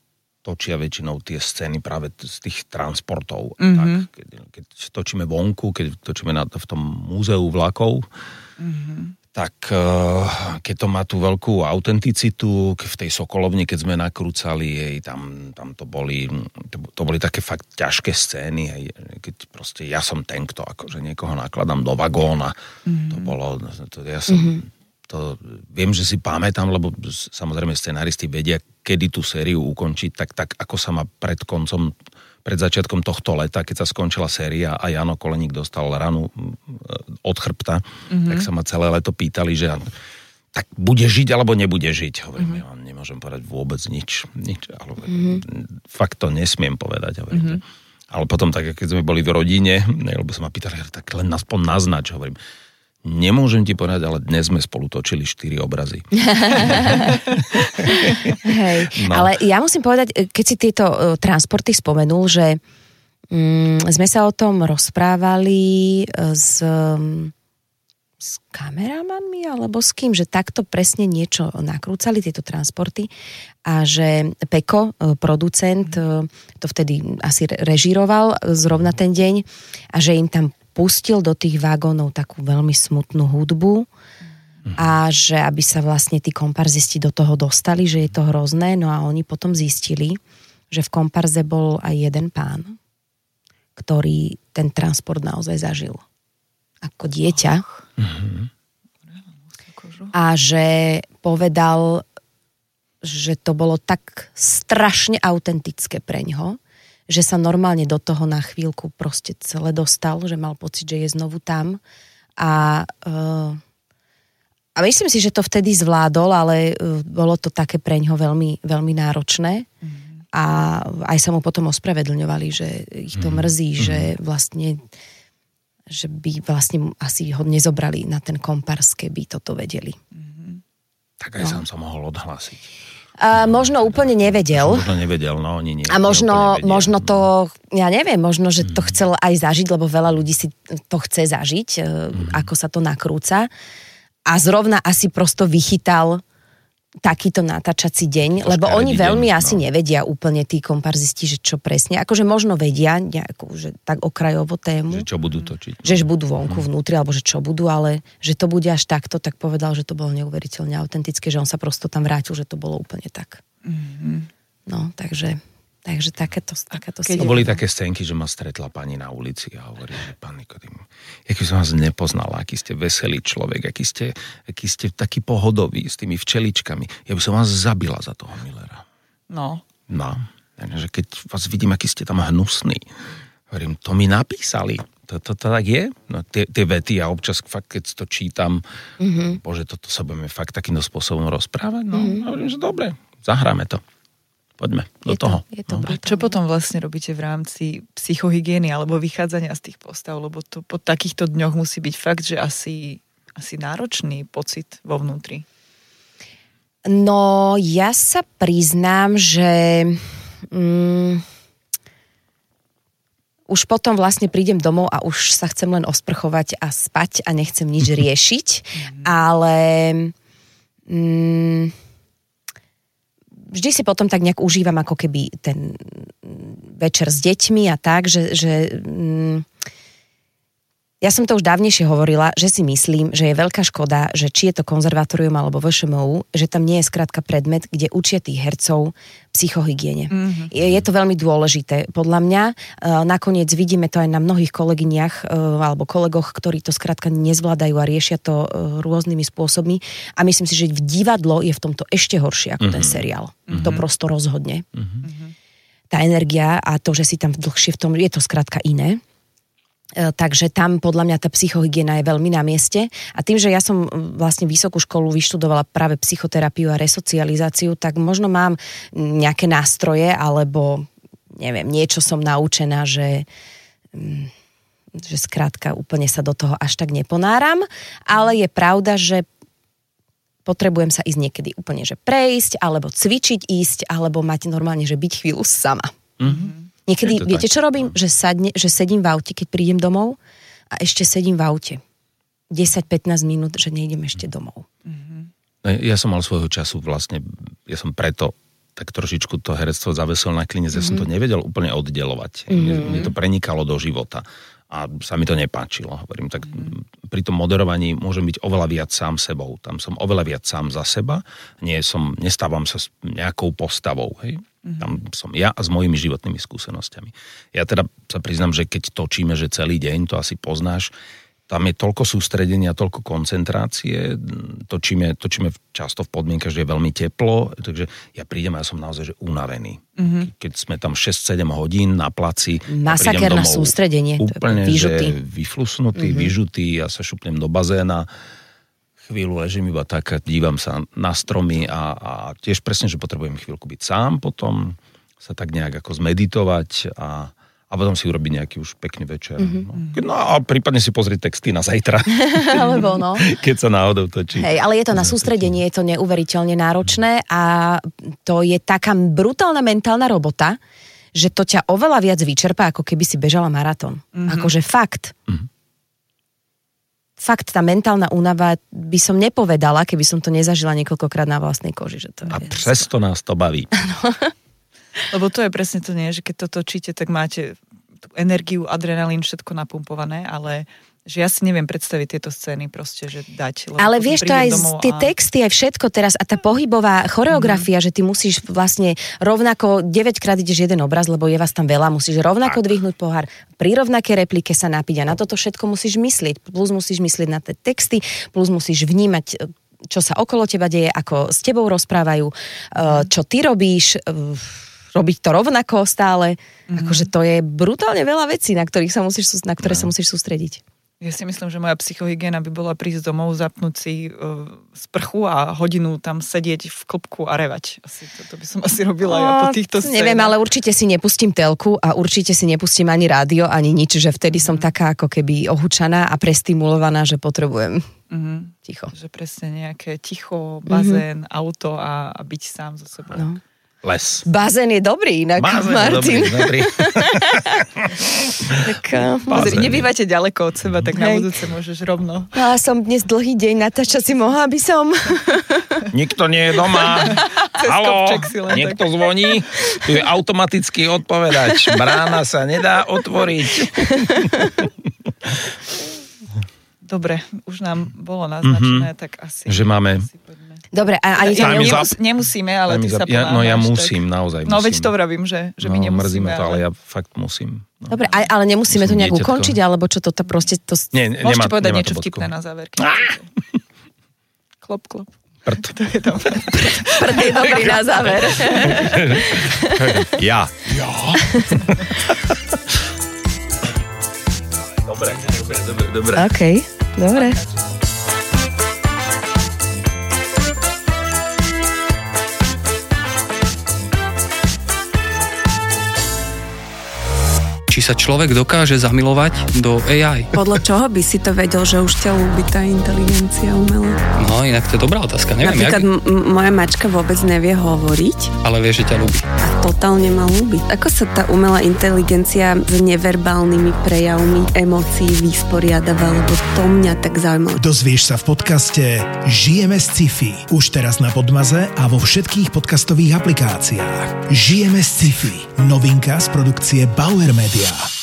točia väčšinou tie scény práve z tých transportov. Tak, keď točíme vonku, keď točíme v tom múzeu vlakov, tak keď to má tú veľkú autenticitu, v tej Sokolovni, keď sme nakrúcali, tam to boli také fakt ťažké scény, keď proste ja som ten, kto akože niekoho nakladám do vagóna. To bolo, to viem, že si pamätám, lebo samozrejme scenáristi vedia, kedy tú sériu ukončiť, tak ako sa ma pred začiatkom tohto leta, keď sa skončila séria a Jano Koleník dostal ranu od chrbta, tak sa ma celé leto pýtali, že tak bude žiť alebo nebude žiť. Hovorím, ja vám nemôžem povedať vôbec nič ale fakt to nesmiem povedať. Hovorím, ale potom tak, keď sme boli v rodine, lebo sa ma pýtali, tak len aspoň naznač, hovorím, nemôžem ti povedať, ale dnes sme spolu točili 4 obrazy. Hej, ale ja musím povedať, keď si tieto transporty spomenul, že sme sa o tom rozprávali s kameramanmi alebo s kým, že takto presne niečo nakrúcali, tieto transporty a že Peko, producent, to vtedy asi režíroval zrovna ten deň a že im tam pustil do tých vagónov takú veľmi smutnú hudbu a že aby sa vlastne tí komparzisti do toho dostali, že je to hrozné, no a oni potom zistili, že v komparze bol aj jeden pán, ktorý ten transport naozaj zažil ako dieťa a že povedal, že to bolo tak strašne autentické preňho, že sa normálne do toho na chvíľku proste celé dostal, že mal pocit, že je znovu tam. A myslím si, že to vtedy zvládol, ale bolo to také preňho veľmi, veľmi náročné. A aj sa mu potom ospravedlňovali, že ich to mrzí, že vlastne že by vlastne asi ho nezobrali na ten kompárs, keby toto vedeli. Tak aj sám sa mohol odhlásiť. Možno úplne nevedel. Možno nevedel, no oni nie. A možno to, ja neviem, možno, že to chcel aj zažiť, lebo veľa ľudí si to chce zažiť, ako sa to nakrúca. A zrovna asi prosto vychytal takýto natáčací deň, lebo oni veľmi asi nevedia úplne tí komparzisti, že čo presne, akože možno vedia nejakú, že tak okrajovo tému. Že čo budú točiť. Že budú vonku, vnútri, alebo že čo budú, ale že to bude až takto, tak povedal, že to bolo neuveriteľne autentické, že on sa prosto tam vrátil, že to bolo úplne tak. No, takže takéto to boli také scénky, že ma stretla pani na ulici a hovorí, že pán Nikodým, aký som vás nepoznala, aký ste veselý človek, aký ste taký pohodový s tými včeličkami. Ja by som vás zabila za toho Millera. No. Takže keď vás vidím, aký ste tam hnusný. Hovorím, to mi napísali. To tak je? No, tie vety a občas fakt, keď to čítam, bože, toto sa budeme fakt takýmto spôsobom rozprávať. No, hovorím, že dobre, zahráme to. Poďme do toho. Čo potom vlastne robíte v rámci psychohygieny alebo vychádzania z tých postav? Lebo to po takýchto dňoch musí byť fakt, že asi náročný pocit vo vnútri. No, ja sa priznám, že už potom vlastne prídem domov a už sa chcem len osprchovať a spať a nechcem nič riešiť, ale vždy si potom tak nejak užívam ako keby ten večer s deťmi a tak, že ja som to už dávnejšie hovorila, že si myslím, že je veľká škoda, že či je to konzervatórium alebo VŠMU, že tam nie je skrátka predmet, kde učia tých hercov psychohygiene. Je to veľmi dôležité. Podľa mňa nakoniec vidíme to aj na mnohých kolegyniach alebo kolegoch, ktorí to skrátka nezvládajú a riešia to rôznymi spôsobmi. A myslím si, že divadlo je v tomto ešte horšie ako ten seriál. To prosto rozhodne. Tá energia a to, že si tam dlhšie v tom, je to skrátka iné. Takže tam podľa mňa tá psychohygiena je veľmi na mieste a tým, že ja som vlastne vysokú školu vyštudovala práve psychoterapiu a resocializáciu, tak možno mám nejaké nástroje alebo neviem, niečo som naučená, že skrátka úplne sa do toho až tak neponáram, ale je pravda, že potrebujem sa ísť niekedy úplne, že prejsť alebo cvičiť ísť, alebo mať normálne, že byť chvíľu sama. Niekedy, viete, čo robím? Že sedím v aute, keď prídem domov a ešte sedím v aute. 10-15 minút, že nejdem ešte domov. Ja som mal svojho času vlastne, ja som preto tak trošičku to herectvo zavesilo na klinec. Ja som to nevedel úplne oddelovať. Mne to prenikalo do života. A sa mi to nepáčilo. Hovorím, tak pri tom moderovaní môžem byť oveľa viac sám sebou. Tam som oveľa viac sám za seba. Nestávam sa s nejakou postavou. Hej? Tam som ja a s mojimi životnými skúsenosťami. Ja teda sa priznám, že keď točíme, že celý deň, to asi poznáš, tam je toľko sústredenia, toľko koncentrácie, točíme často v podmienkach, že je veľmi teplo, takže ja prídem a ja som naozaj že unavený. Keď sme tam 6-7 hodín na placi, masaker na sústredenie. Úplne, že vyflusnutý, vyžutý, ja sa šupnem do bazéna, chvíľu ležím iba tak, dívam sa na stromy a tiež presne, že potrebujem chvíľku byť sám, potom sa tak nejak ako zmeditovať a potom si urobiť nejaký už pekný večer. No a prípadne si pozrieť texty na zajtra. Alebo no. Keď sa náhodou točí. Hej, ale je to na sústredenie, je to neuveriteľne náročné a to je taká brutálna mentálna robota, že to ťa oveľa viac vyčerpá, ako keby si bežala maratón. Akože fakt. Fakt, tá mentálna únava by som nepovedala, keby som to nezažila niekoľkokrát na vlastnej koži. Že to a presto nás to baví. Lebo to je presne to, nie, že keď to točíte, tak máte tú energiu, adrenalín, všetko napumpované, ale že ja si neviem predstaviť tieto scény proste, že dať. Ale vieš to aj tie texty, aj všetko teraz a tá pohybová choreografia, že ty musíš vlastne rovnako 9-krát ideš jeden obraz, lebo je vás tam veľa, musíš rovnako dvihnúť pohár, pri rovnakej replike sa napiť a na toto všetko musíš myslieť, plus musíš myslieť na tie texty, plus musíš vnímať, čo sa okolo teba deje, ako s tebou rozprávajú, čo ty robíš, robiť to rovnako stále. Akože to je brutálne veľa vecí, na ktoré sa musíš sústrediť. Ja si myslím, že moja psychohygiena by bola prísť domov, zapnúť si sprchu a hodinu tam sedieť v klopku a revať. To by som asi robila ja po týchto scénach. Neviem, ale určite si nepustím telku a určite si nepustím ani rádio, ani nič, že vtedy som taká ako keby ohúčaná a prestimulovaná, že potrebujem ticho. Že presne nejaké ticho, bazén, auto a byť sám so sebou. No. Les. Bazén je dobrý inak, Martin. Dobrý. Tak, pozri, nebývate ďaleko od seba, tak na budúce môžeš rovno. Ja som dnes dlhý deň, Natáča, si mohla by som. Nikto nie je doma. Haló, niekto zvoní. Tu je automatický odpovedač. Brána sa nedá otvoriť. Dobre, už nám bolo naznačené, tak asi... Že máme... Dobre, a ani nemusíme, ale ty sa ponáhľaš. No ja musím, naozaj musím. No veď to vravím, že my nemusíme. Mrzí ma to, ale ja fakt musím. No. Dobre, ale nemusíme to nejak ukončiť, alebo čo to proste... Môžete povedať niečo vtipné na záver. Klop, klop. Prd. To je dobré. Prd je dobrý na záver. Ja. Dobre. OK, dobre. Či sa človek dokáže zamilovať do AI? Podľa čoho by si to vedel, že už ťa ľúbi tá inteligencia umelá? No, inak to je dobrá otázka. Neviem, napríklad moja mačka vôbec nevie hovoriť. Ale vie, že ťa ľúbi. A totálne ma ľúbi. Ako sa tá umelá inteligencia s neverbálnymi prejavmi emócií vysporiadava, lebo to mňa tak zaujímavé. Dozvieš sa v podcaste Žijeme z sci-fi. Už teraz na Podmaze a vo všetkých podcastových aplikáciách. Žijeme z sci-fi. Novinka z produkcie Bauer Media.